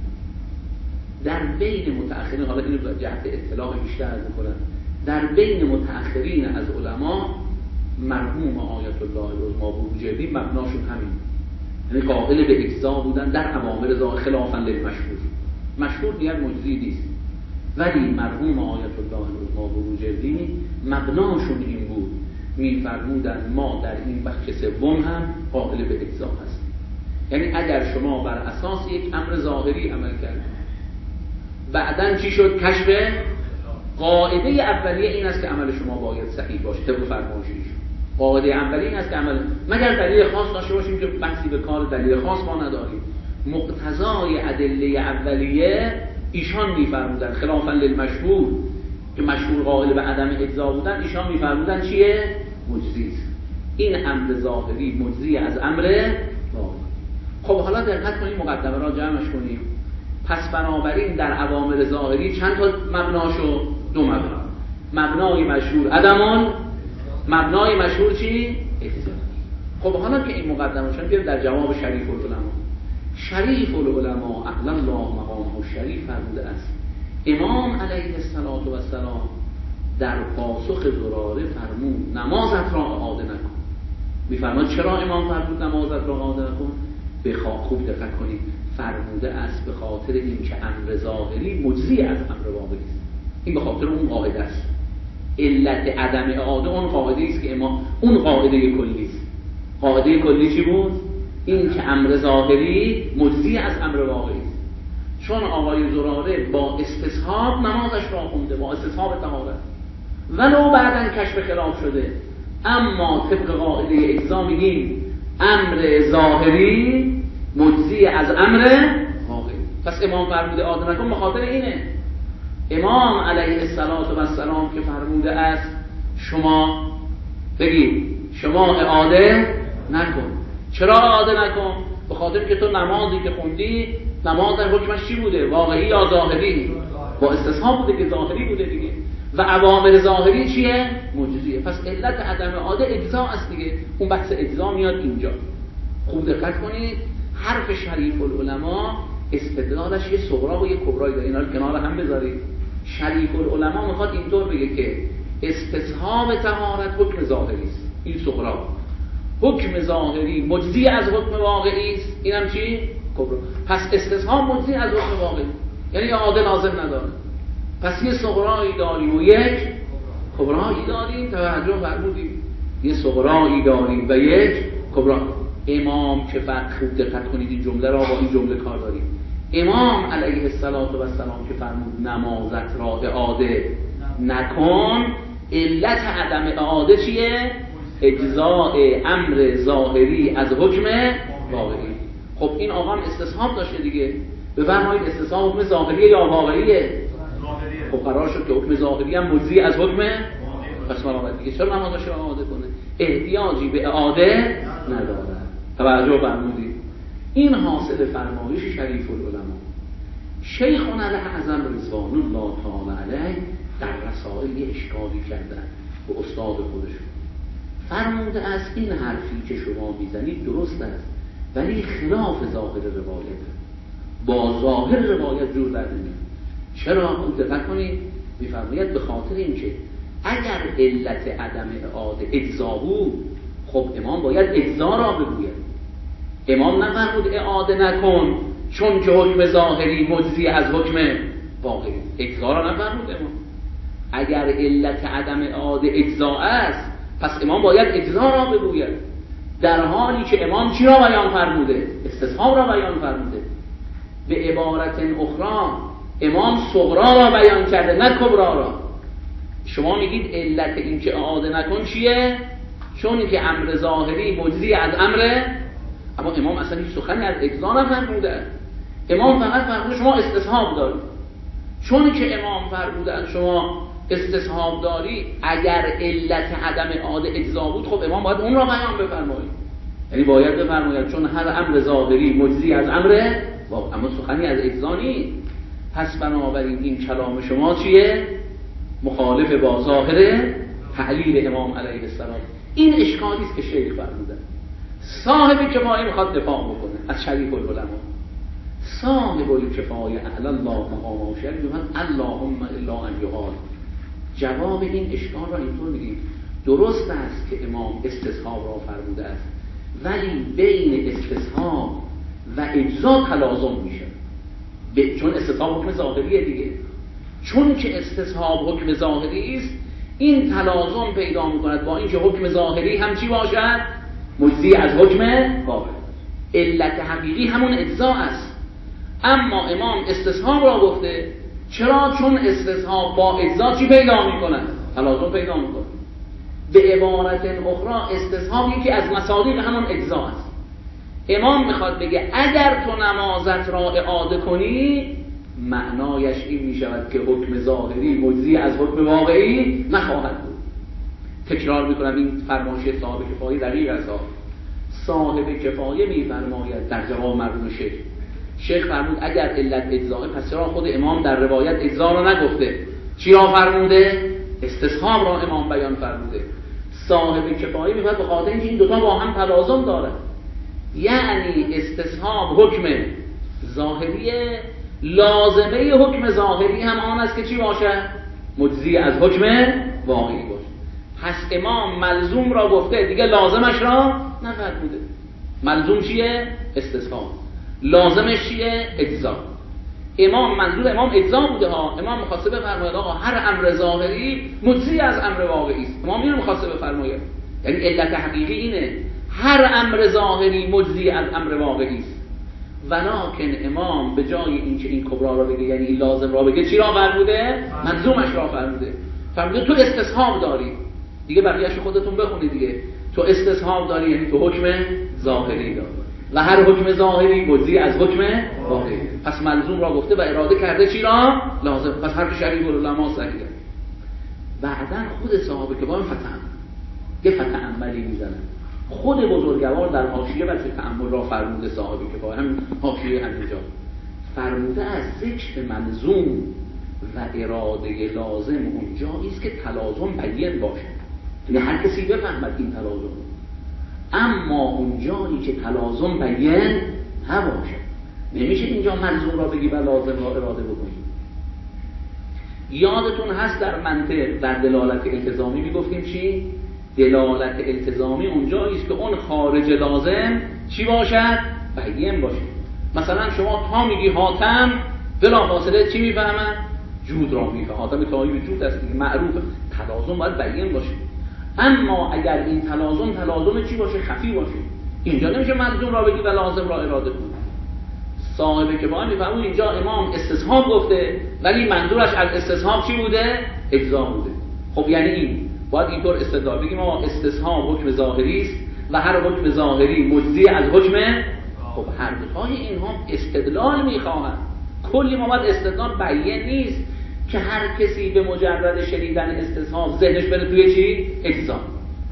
در بین متأخرین، حالا اینو به جهت اطلاع بیشتر می‌کنم، در بین متأخرین از علما مرحوم آیت الله العظمی بروجردی مبناشون همین، یعنی قائل به اجزا بودن در اوامر ظاهر خلافاً للمشهور. مشهور دیگر مجزی نیست، ولی مرحوم آیت الله العظمی بروجردی مبناشون این بود، می‌فرمودند ما در این بخش سوم هم قائل به اجزا هستیم. یعنی اگر شما بر اساس یک امر ظاهری عمل کردید بعداً چی شد؟ کشف قاعده اولیه این است که عمل شما باید صحیح باشه طبق فرمایش ایشون. قاعده اولیه این است که عمل مگر دلیل خاص داشته باشیم که بحثی به کار دلیل خاص ما نداریم. مقتضای ادله اولیه ایشان می‌فرمودند خلافاً للمشهور که مشهور قائل به عدم اجزا بودن، ایشان می‌فرمودند چیه؟ مجزی است. این امر ظاهری مجزی از امر واقعی. خب حالا دقت کنیم مقدمه را جمعش کنیم. پس بنابراین در اوامر ظاهری چند تا مبنا شد؟ 2 مبنا. مبنای مشهور عدمون، مبنای مشهور چی؟ اجزا. خب حالا که این مقدمه شد بیایم در جواب شریف العلماء. شریف العلماء اعلی الله مقامه شریف فرموده است امام علیه السلام در پاسخ زراره فرمود نمازت را اعاده نکن. میفرماد چرا امام فرمود نمازت را اعاده نکن؟ خوب دقت کنید، فرموده است به خاطر اینکه امر ظاهری مجزی از امر واقعی است. این به خاطر اون قاعده است. علت عدم اعاده اون قاعده است که امام اون قاعده کلی است. قاعده کلی چی بود؟ این که امر ظاهری مجزی از امر واقعی است. چون آقای زراره با استصحاب نمازش را خونده، با استصحاب طهارت، ولو بعداً کشف خلاف شده، اما طبق قاعده اجزا میگیم امر ظاهری مجزی از امر واقعی. پس امام فرموده اعاده نکن به خاطر اینه. امام علیه السلام که فرموده است شما بگید شما اعاده نکن. چرا اعاده نکن؟ به خاطر که تو نمازی که خوندی نماز در حکمش چی بوده؟ واقعی یا ظاهری؟ با استصحاب بوده که ظاهری بوده دیگه. و اوامر ظاهری چیه؟ مجزیه. پس علت عدم اعاده اجزا است دیگه. اون بحث اجزا میاد اینجا. خوب دقت کنید، حرف شریف العلماء استدلالش یه صغرا و یه کبرایی داره. اینا رو کنار هم بذارید. شریف العلماء میخواد اینطور بگه که استصحاب طهارت حکم ظاهری است. این صغرا. حکم ظاهری مجزی از حکم واقعی است. اینم چی؟ کبرا. پس استصحاب مجزی از حکم واقعی، یعنی اعاده لازم نداره. پس یه صغرایی داریم و یک کبرایی داریم. توجه فرمودید، یه صغرایی داریم و یک کبرا. امام که خوب دقت کنید این جمله را با این جمله کار داریم. امام علیه السلام که فرمود نمازت را اعاده نکن، علت عدم اعاده چیه؟ اجزاء امر ظاهری از حکم واقعی. خب این آقا هم استصحاب داشته دیگه. بفرمایید استصحاب حکم ظاهریه یا واقعیه؟ خب قرار شد که حکم ظاهری هم مجزی از حکم، پس مرامت دیگه چرا نمازش رو اعاده کنه؟ احتیاجی به اعاده نداره. توجه فرمودید. این حاصل فرمایش شریف العلماء. شیخنا الاعظم رضوان الله تعالی علیه در رسائل یه اشکالی کردن به استاد خودشون. فرموده است این حرفی که شما میزنید درست است، ولی خلاف ظاهر روایت. با ظاهر روایت جور در نمیاد. چرا؟ خوب دقت کنید. میفرماید به خاطر اینکه اگر علت عدم اعاده اجزا بود، خب امام باید اجزا را بگوید. امام نفرمود اعاده نکن چون که حکم ظاهری مجزی از حکم واقعی. اجزا را نفرمود امام. اگر علت عدم اعاده اجزا است، پس امام باید اجزا را بگوید، در حالی که امام چی را بیان فرموده؟ استصحاب را بیان فرموده. به عبارت اخرى امام صغرا را بیان کرده نه کبرا را. شما میگید علت این که اعاده نکن چیه؟ چون که امر ظاهری مجزی از امر، اما امام اصلا هیچ سخنی از اجزا نفرموده. امام فقط فرموده شما استصحاب دارید. چون که امام فرموده شما استصحاب داری، اگر علت عدم اعاده اجزا بود، خب امام باید اون را بیان بفرمایید. یعنی باید بفرماید چون هر امر ظاهری مجزی از امر واقع، اما سخنی از اجزا نیست. پس بنابراین این کلام شما چیه؟ مخالف با ظاهر تعلیل امام علیه السلام. این اشکالی است که شیخ فرموده. صاحب کفایه میخواد دفاع بکنه از شریف العلماء. صاحب الکفایه اعلی الله مقامه شریف میگن اللهم الا ان یقال. جواب این اشکال را اینطور میگیم درست است که امام استصحاب را فرموده است، ولی بین استصحاب و اجزا تلازم میشه. چون استصحاب حکم ظاهریه دیگه. چون که استصحاب حکم ظاهری است، این تلازم پیدا میکند با اینکه حکم ظاهری هم چی باشد؟ مجزی از حکم واقع. علت حقیقی همون اجزا است. اما امام استصحاب را گفته. چرا؟ چون استصحاب با اجزا چی پیدا میکنه؟ تلازم پیدا میکنه. به عبارت اخرى استصحاب یکی از مصادیق همون اجزا است. امام میخواد بگه اگر تو نمازت را اعاده کنی، معنایش این میشود که حکم ظاهری مجزی از حکم واقعی نخواهد بود. تکرار میکنم این فرمایش صاحب کفایه دقیق است. صاحب کفایه میفرماید در جواب مرحوم شیخ فرمود اگر علت اجزاء، پس چرا خود امام در روایت اجزا را نگفته؟ چی را فرموده؟ استصحاب را امام بیان فرموده. صاحب کفایه میگه به خاطر اینکه این دوتا با هم تلازم داره. یعنی استصحاب حکم ظاهریه، لازمه حکم ظاهری هم آن است که چی باشه؟ مجزی از حکم واقعی باشه. پس امام ملزوم را گفته، دیگه لازمش را نفرموده. ملزوم چیه؟ استصحاب. لازمش چیه؟ اجزا. امام منظور امام اجزا بوده ها. امام می‌خواسته بفرماید آقا هر امر ظاهری مجزی از امر واقعی است. امام اینو می‌خواسته بفرماید. یعنی علت حقیقی اینه، هر امر ظاهری مجزی از امر واقعی است. ولکن امام به جای اینکه این کبرا را بگه، یعنی این لازم را بگه، چی را فرموده؟ ملزومش را فرموده. فرموده تو استصحاب داری، دیگه بقیه‌اش خودتون بخونید دیگه. تو استصحاب داری یعنی تو حکم ظاهری داری و هر حکم ظاهری مجزی از حکم واقعی. پس ملزوم را گفته و اراده کرده چی را؟ لازم. پس حرف شریف العلماء صحیحه. بعداً خود صحابه که با یه فتعملی میزنن. خود بزرگوار در حاشیه و تأمل را فرموده، صاحبی که با هم حاشیه همینجا فرموده از ذکر ملزوم و اراده لازم اونجایی است که تلازم بیان باشه، یعنی هر کسی بفهمد این تلازم، اما اونجایی که تلازم بیان نباشه نمیشه اینجا ملزوم را بگی و لازم را اراده بکنی. یادتون هست در منطق در دلالت التزامی میگفتیم چی؟ دلالت التزامی اونجایی است که اون خارج لازم چی باشد؟ بیان باشه. مثلا شما تا میگی حاتم بلافاصله چی میفهمن؟ جود را میفهمن. حاتم تایی به جود است، معروفه. تلازم باید بیان باشه. اما اگر این تلازم چی باشه؟ خفی باشه. اینجا نمیشه ملزوم را بگی و لازم را اراده کنی. صاحبه که با هم میفهمون اینجا امام استصحاب گفته ولی منظورش از استصحاب چی بوده؟ اجزا بوده. خب یعنی این باید اینطور استدلال بگیم ما استصحاب حکم ظاهری است و هر حکم ظاهری مجزی از حکم. خب هر دوتای اینها استدلال میخواهند. کلی ما باید استدلال بیان نیست که هر کسی به مجرد شنیدن استصحاب ذهنش بره توی چی؟ اجزا.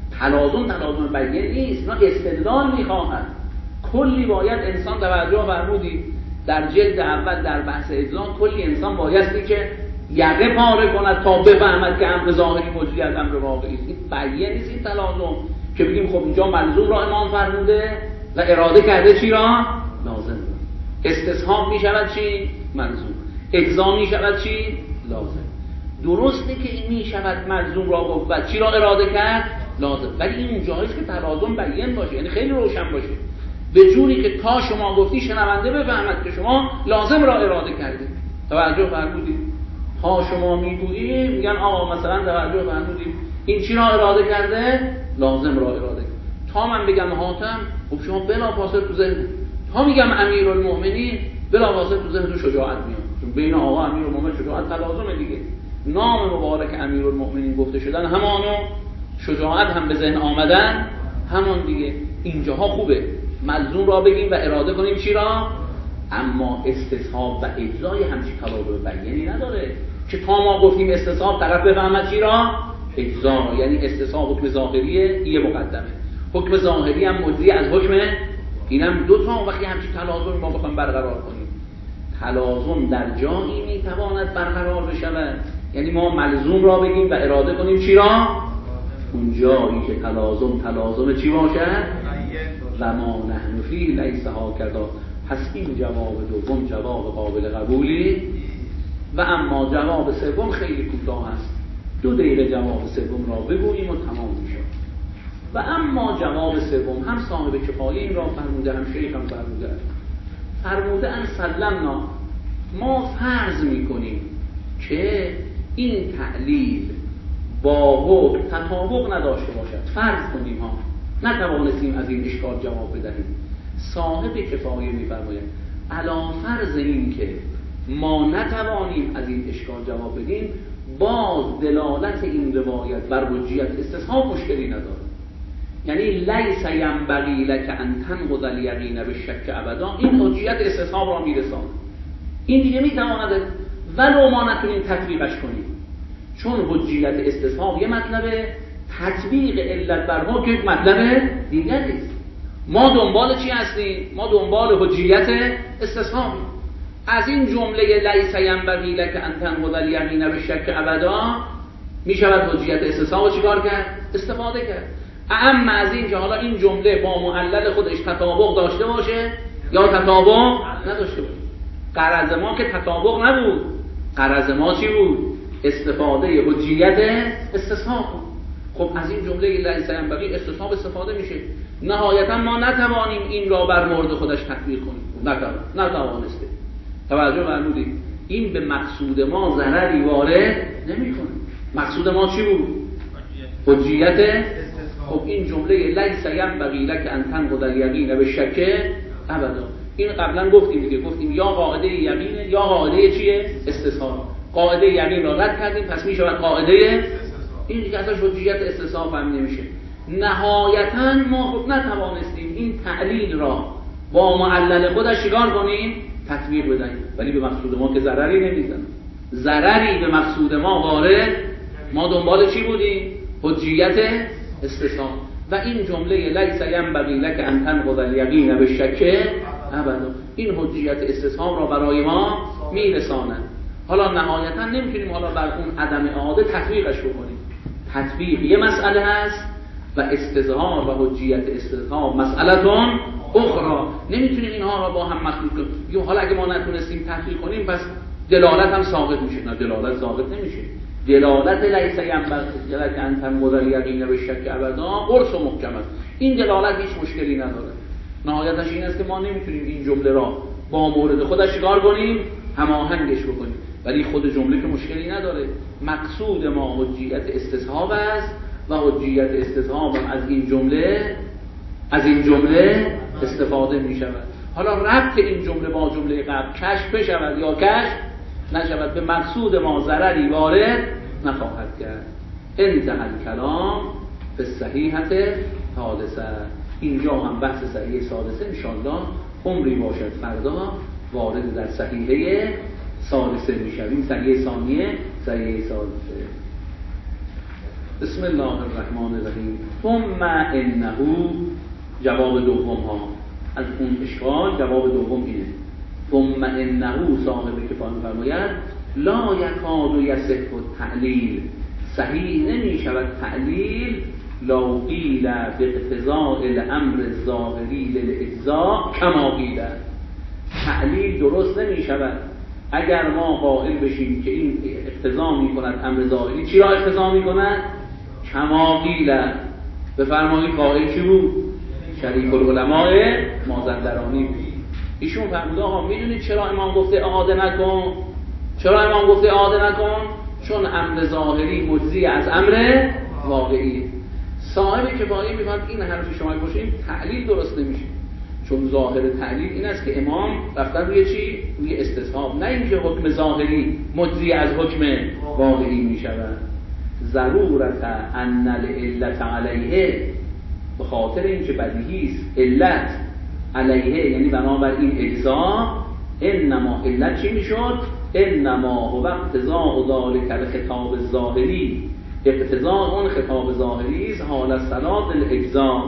تلازم بیان نیست، نه استدلال میخواهند. کلی باید انسان توجه فرمودید در جلد اول در بحث اجزا کلی انسان بایستی که یقه پاره کند تا بفهمد که امر ظاهری مجزی از امر واقعی است. این بیان نیست، این تلازم که بگیم خب اینجا ملزوم را امام فرموده و اراده کرده چی را؟ لازم. استصحاب می شود چی؟ ملزوم. اجزا می شود چی؟ لازم. درسته که این می شود ملزوم را گفت و چی را اراده کرد؟ لازم. ولی این اونجاییست که تلازم بیان باشه، یعنی خیلی روشن باشه، به جوری که تا شما گفتی شنونده بفهمد که شما لازم را اراده کردید. توجه فرمودید؟ ها شما میگویی میگن آقا مثلا توجه فرمودید این چی را اراده کرده؟ لازم را اراده کرده. تا من بگم حاتم، خب شما بلافاصله تو ذهن، تا میگم امیرالمومنین بلافاصله تو ذهن تو شجاعت میاد، چون بین آقا امیرالمومنین شجاعت تلازمه دیگه. نام مبارک امیرالمومنین گفته شدن همانو، شجاعت هم به ذهن آمدن همان دیگه. اینجاها خوبه ملزوم را بگیم و اراده کنیم چی را، اما استصحاب و اجزای همچی تلازم بیانی نداره که تا ما گفتیم استصحاب طرف بفهمد چی را؟ اجزا. یعنی استصحاب حکم ظاهریه، یه مقدمه. حکم ظاهری هم مجزی از حکم، اینم دو تا. وقتی همچی تلازم ما بخوایم برقرار کنیم، تلازم در جایی میتواند برقرار بشود، یعنی ما ملزوم را بگیم و اراده کنیم چی را؟ اون جایی که تلازم چی باشد؟ و ما نحن فیه لیس هاکذا. پس این جواب دوم جواب قابل قبولی و اما جواب سوم خیلی کوتاه است. 2 دقیقه جواب سوم را بگوییم و تمام میشه. و اما جواب سوم هم صاحب کفایه این را فرموده، هم شیخ هم فرموده ان سلمنا، ما فرض میکنیم که این تعلیل با حکم تطابق نداشته باشد. فرض کنیم ها نتوانستیم از این اشکال جواب بدهیم. صاحب کفایه میفرماید علی فرض این که ما نتوانیم از این اشکال جواب بدیم، باز دلالت این روایت بر حجیت استصحاب مشکلی نداره. یعنی لیس ینبغی لک ان تنقض الیقین بالشک ابدا، این حجیت استصحاب را میرساند. این دیگه میتواند ولو ما نتونیم تطبیقش کنیم، چون حجیت استصحاب یه مطلبه، تطبیق علت بر حکم مطلب دیگری است. ما دنبال چی هستیم؟ ما دنبال حجیت استصحاب. از این جمله لیس ینبغی لک ان تنقض الیقین بالشک ابدا میشود حجیت استصحاب چیکار کرد؟ استفاده کرد. اما از این که حالا این جمله با معلل خودش تطابق داشته باشه یا تطابق نداشته باشه. غرض ما که تطابق نبود، غرض ما چی بود؟ استفاده حجیت استصحاب. خب از این جمله لیس ینبغی استصحاب استفاده میشه. نهایتا ما نتوانیم این را بر مورد خودش تطبیق کنیم، نتوانسته. توجه فرمودید؟ این به مقصود ما ضرری وارد نمیکنه. مقصود ما چی بود؟ حجیت. خب این جمله لیس ینبغی لک ان تنقض الیقین بالشک ابدا، این قبلا گفتیم دیگه، گفتیم یا قاعده یقینه یا قاعده چیه؟ استصحاب. قاعده یقین را رد کردیم، پس میشه قاعده این دیگه ازش حجیت استصحاب فهمیده میشه. نهایتا ما خب نتوانستیم این تعلیل را با معلل خودش چیکار کنیم؟ تطبیق بدهیم، ولی به مقصود ما که ضرری نمیزنه. ضرری به مقصود ما وارد، ما دنبال چی بودیم؟ حجیت استصحاب. و این جمله لیس ینبغی لک ان تنقض الیقین بالشک ابدا، این حجیت استصحاب را برای ما میرساند. حالا نهایتا نمیتونیم حالا بر اون عدم اعاده تطبیقش بکنیم. تطبیق یه مسئله هست و استظهار و حجیت استصحاب مسئله‌تون اخرى. نمیتونیم اینها را با هم مخلوط کنیم. حالا اگه ما نتونستیم تطبیق کنیم پس دلالت هم ساقط میشه. نه، دلالت ساقط نمیشه. دلالت لیس ینبغی لک ان تنقض الیقین بالشک ابدا قرص و محکم است. این دلالت هیچ مشکلی نداره. نهایتش این است که ما نمیتونیم این جمله را با مورد خودش چیکار کنیم؟ هماهنگش بکنیم. ولی خود جمله که مشکلی نداره. مقصود ما حجیت استصحاب است و حجیت استصحاب از این جمله استفاده می شود. حالا ربط این جمله با جمله قبل کشف بشود یا کشف نشود، به مقصود ما ضرری وارد نخواهد کرد. انتهى الکلام به صحیحت ثالثه. اینجا هم بحث صحیح ثالثه انشاءالله عمری باشد فردا وارد در صحیحه ثالثه میشویم. صحیحه ثانیه، صحیحه ثالثه. بسم الله الرحمن الرحیم. ثم انه، جواب دوم ها از اون اشکال، جواب دوم اینه. ثم انه، صاحب کفایه فرماید لا یکاد یصح التعلیل، صحیح نمی شود تعلیل لو قیل باقتضاء الامر الظاهری للاجزاء کما قیل. تعلیل درست نمی شود اگر ما قائل بشیم که این اقتضا می کند امر ظاهری. چی را اقتضا می کند؟ کما قیل. بفرمایید قائل کی بود؟ شریک العلماء مازندرانی بود. ایشون فرموده آقا میدونید چرا امام گفته اعاده نکن؟ چرا امام گفته اعاده نکن؟ چون امر ظاهری مجزی از امر واقعی. صاحب کفایه میفهمد این حرف شما باشه، این تعلیل درست نمیشه. چون ظاهر تعلیل این است که امام رفتن روی چی؟ روی استصحاب، نه اینکه حکم ظاهری مجزی از حکم واقعی میشود. ضرورت ان العلت علیه، به خاطر اینکه بدیهی است علت علیه یعنی بنابر این اجزا. انما علت چی میشد؟ انما هو اقتضاء ذلک الخطاب الظاهری، اقتضاء اون خطاب ظاهری است حال الصلاة للاجزا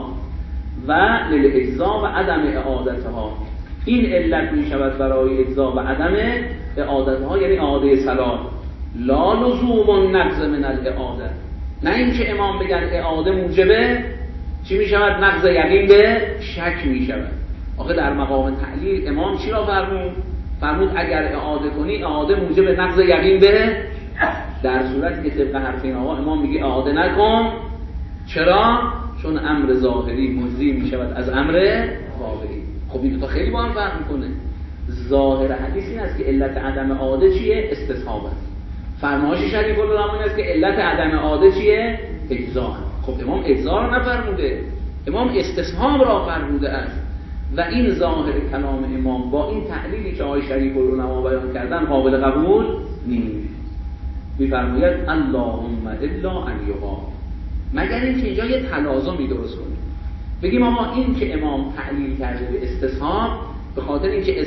و للاجزا و عدم اعادتها. این علت میشود برای اجزا و عدم اعادتها، یعنی اعاده صلاة. لا لزوم النقض من الاعاده، نه اینکه امام بگن اعاده موجبه چی میشود؟ نقض یقین به شک میشود. آخه در مقام تعلیل امام چی را فرمود اگر اعاده کنی اعاده موجب نقض یقین به، در صورتی که طبق حرف این آقا امام میگه اعاده نکن. چرا؟ چون امر ظاهری مجزی میشود از امر واقعی. خب این دو تا خیلی با هم فرق میکنه. ظاهر حدیث این است که علت عدم اعاده چیه؟ استصحاب است. فرمایش شریف العلماء این است که علت عدم اعاده چیه؟ اجزا. خب امام اجزا را نفرموده، امام استصحاب را فرموده است. و این ظاهر کلام امام با این تعلیلی که آقای شریف العلماء بیان کردن قابل قبول نیست. می‌فرماید اللهم الا ان یقال، مگر اینکه اینجا یه تلازمی درست کنیم، بگیم آقا این که امام تعلیل کرده به استصحاب به خاطر اینکه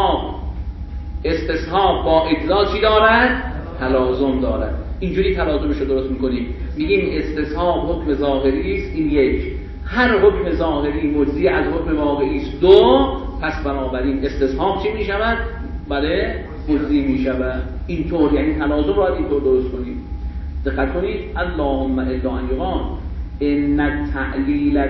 استصحاب با اجزا چی دارد؟ تلازم دارد. اینجوری تلازمش رو درست می‌کنیم، میگیم استصحاب حکم ظاهری است، این یک، هر حکم ظاهری مجزی از حکم واقعی است، دو، پس بنابراین استصحاب چی می‌شود؟ بله مجزی می‌شود. اینطور یعنی تلازم را اینطور درست کنیم. دقت کنید اللهم الا ان یقال، ان التعلیل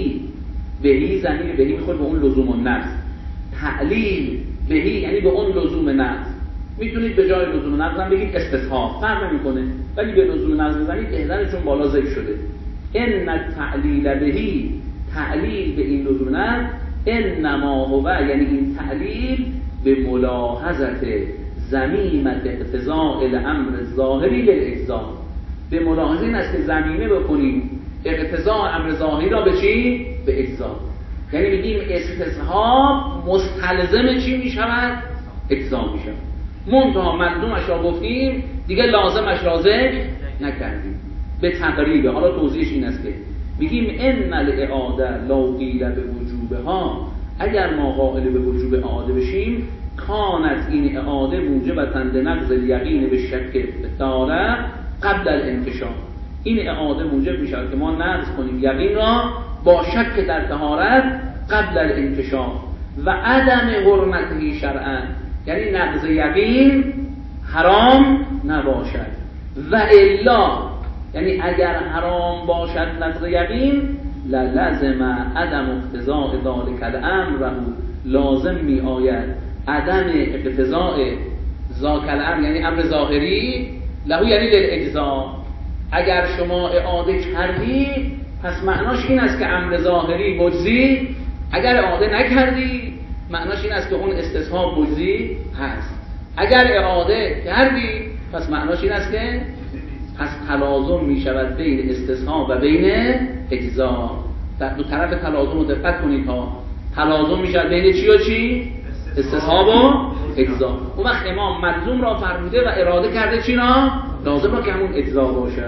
بهی ضمیر بهی میخوره به اون لزوم النفس. تعلیل بهی یعنی به اون لزوم نفس. میتونید به جای لزوم نفس هم بگید استصحاب، فرق نمیکنه، ولی به لزوم نفس بزنید بهتره چون بالا ذکر شده. ان التعلیل بهی، تعلیل به این لزوم نفس، انما هو یعنی این تعلیل به ملاحظت ضمیمت اقتضاء الامر الظاهری للاجزاء، به ملاحظه این است که زمینه بکنیم اقتضاء امر ظاهری را به چی؟ به اجزا. یعنی میگیم استصحاب مستلزم چی میشود؟ اجزا میشود. منتها ملزومش را گفتیم دیگه لازمش را ذکر نکردیم به تقریبه. حالا توضیحش این است که میگیم ان الاعاده لا قیل به وجوبها، اگر ما قائل به وجوب اعاده بشیم کانت این اعاده موجبتا لنقض الیقین به شک داره قبل الانتشار، این اعاده موجب میشه که ما نقض کنیم یقین را با شک در طهارت قبل الانتشار و عدم حرمته شرعا، یعنی نقض یقین حرام نباشد و الا یعنی اگر حرام باشد نقض یقین للزم عدم اقتضاء ذلک الامر، لازم می آید عدم اقتضاء ذاک الامر یعنی امر ظاهری له یعنی للاجزاء. اگر شما اعاده کردی پس معناش این است که امر ظاهری مجزی، اگر اعاده نکردی معناش این است که اون استصحاب مجزی هست. اگر اعاده کردی پس معناش این است که پس تلازم می شود بین استصحاب و بین اجزا. در دو طرف تلازم رو دقت کنید ها، تلازم می شود بین چی و چی؟ استصحاب و اجزا. اون وقت امام ملزوم را فرموده و اراده کرده چی را؟ لازم را که همون اجزا باشه.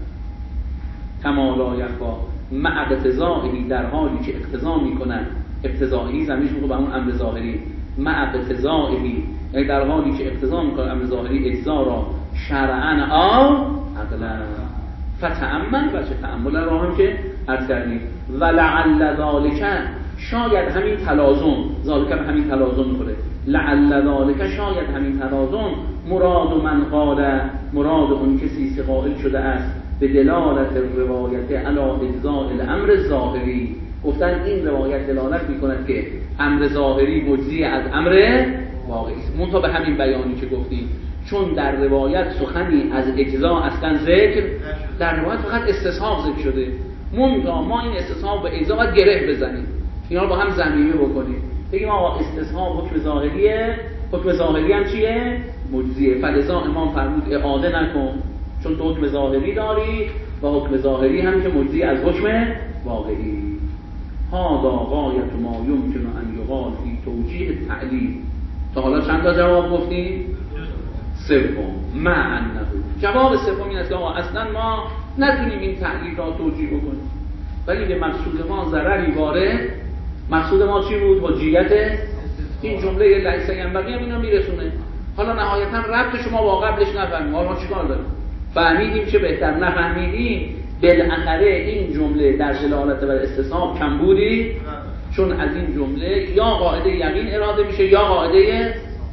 کما لا یخفا مع اقتضائه، در حالی که اقتضا میکنن، اقتضایی زمینش میگه به همون امر ظاهری، مع اقتضائه یعنی در حالی که اقتضا میکنه امر ظاهری اجزا را شرعا او عقلا. فتأمل و چه تأمل را هم که عرض کردیم و لعل ذالک، شاید همین تلازم، ذالک به همین تلازم میخوره، لعل ذالک شاید همین تلازم مراد من قال، مراد اون کسی که قائل شده است به دلالت روایت علی اجزاء الامر الظاهری. گفتن این روایت دلالت میکند که امر ظاهری مجزی از امر واقعی است. منتها به همین بیانی که گفتیم، چون در روایت سخنی از اجزا اصلا ذکر، در روایت فقط استصحاب ذکر شده، منتها ما این استصحاب به اجزا باید گره بزنیم، اینا رو با هم ضمیمه بکنیم، بگیم آقا استصحاب حکم ظاهریه، حکم ظاهری هم چیه؟ مجزیه. فلذا امام فرمود اعاده نکن، چون تو حکم ظاهری داری و حکم ظاهری هم که مجزی از حکم واقعی. هذا غایت ما یمکن ان یقال فی توجیه التعلیل. تا حالا چند تا جواب گفتیم؟ سوم مع انه، جواب سوم این است که اصلا ما نتونیم این تعلیل را توجیه بکنیم، ولی به مقصود ما ضرری وارد. مقصود ما چی بود؟ حجیت این جمله لیس ینبغی هم اینو میرسونه. حالا نهایتا ربط شما با قبلش نفهمیم، حالا ما چیکار داریم؟ فهمیدیم چه بهتر، نفهمیدیم بالاخره این جمله در دلالت بر استصحاب کم بودی، چون از این جمله یا قاعده یقین اراده میشه یا قاعده،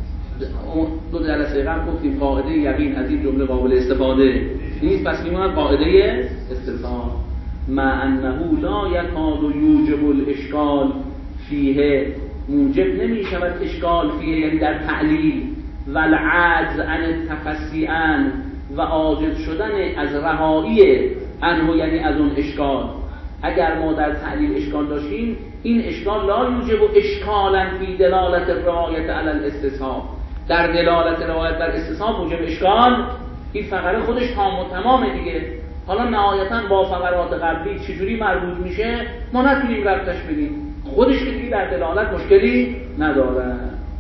دو جلسه قبل گفتیم قاعده یقین از این جمله قابل استفاده نیست، پس میموند قاعده استصحاب. مع انه لا یکاد یوجب الاشکال فیه، موجب نمی شود اشکال فیه یعنی در تعلیل، و العجز عن التفصی عنه، و عاجز شدن از رهایی عنه یعنی از اون اشکال. اگر ما در تعلیل اشکال داشتیم، این اشکال لا یوجب اشکالا فی دلالت روایت علی الاستصحاب، در دلالت روایت بر استصحاب موجب اشکال، این فقره خودش تام و تمامه دیگه. حالا نهایتا با فقرات قبلی چجوری مربوط میشه ما نتونیم ربطش بدیم، خودش که دیگه در دلالت مشکلی نداره.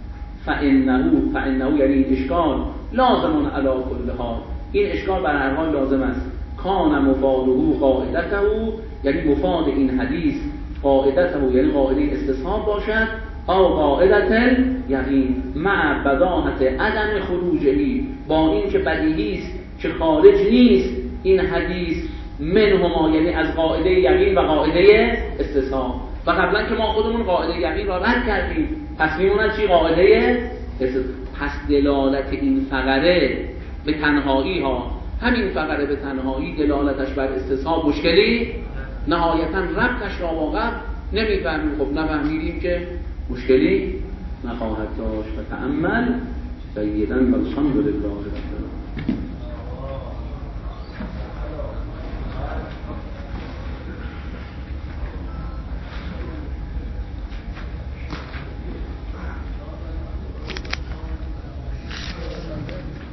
فانه یعنی این اشکال لازم علی کل حال، این اشکال بر هر حال لازم است. کان مفاده قاعدته، یعنی مفاد این حدیث قاعدته یعنی قاعده استصحاب باشد، او قاعدة یقین مع بداهت عدم خروجهی، با این که بدیهی است که خارج نیست این حدیث منهما یعنی از قاعده یقین و قاعده استصحاب. و قبلا که ما خودمون قاعده یقین را رد کردیم، پس میموند چی؟ قاعده استصحاب. پس دلالت این فقره به تنهایی ها، همین فقره به تنهایی دلالتش بر استصحاب مشکلی نهایتا ربطش را با قبل نمیفهمیم. خب نفهمیدیم که مشکلی نخواهد داشت. و تأمل سیداً والحمد لله رب العالمین.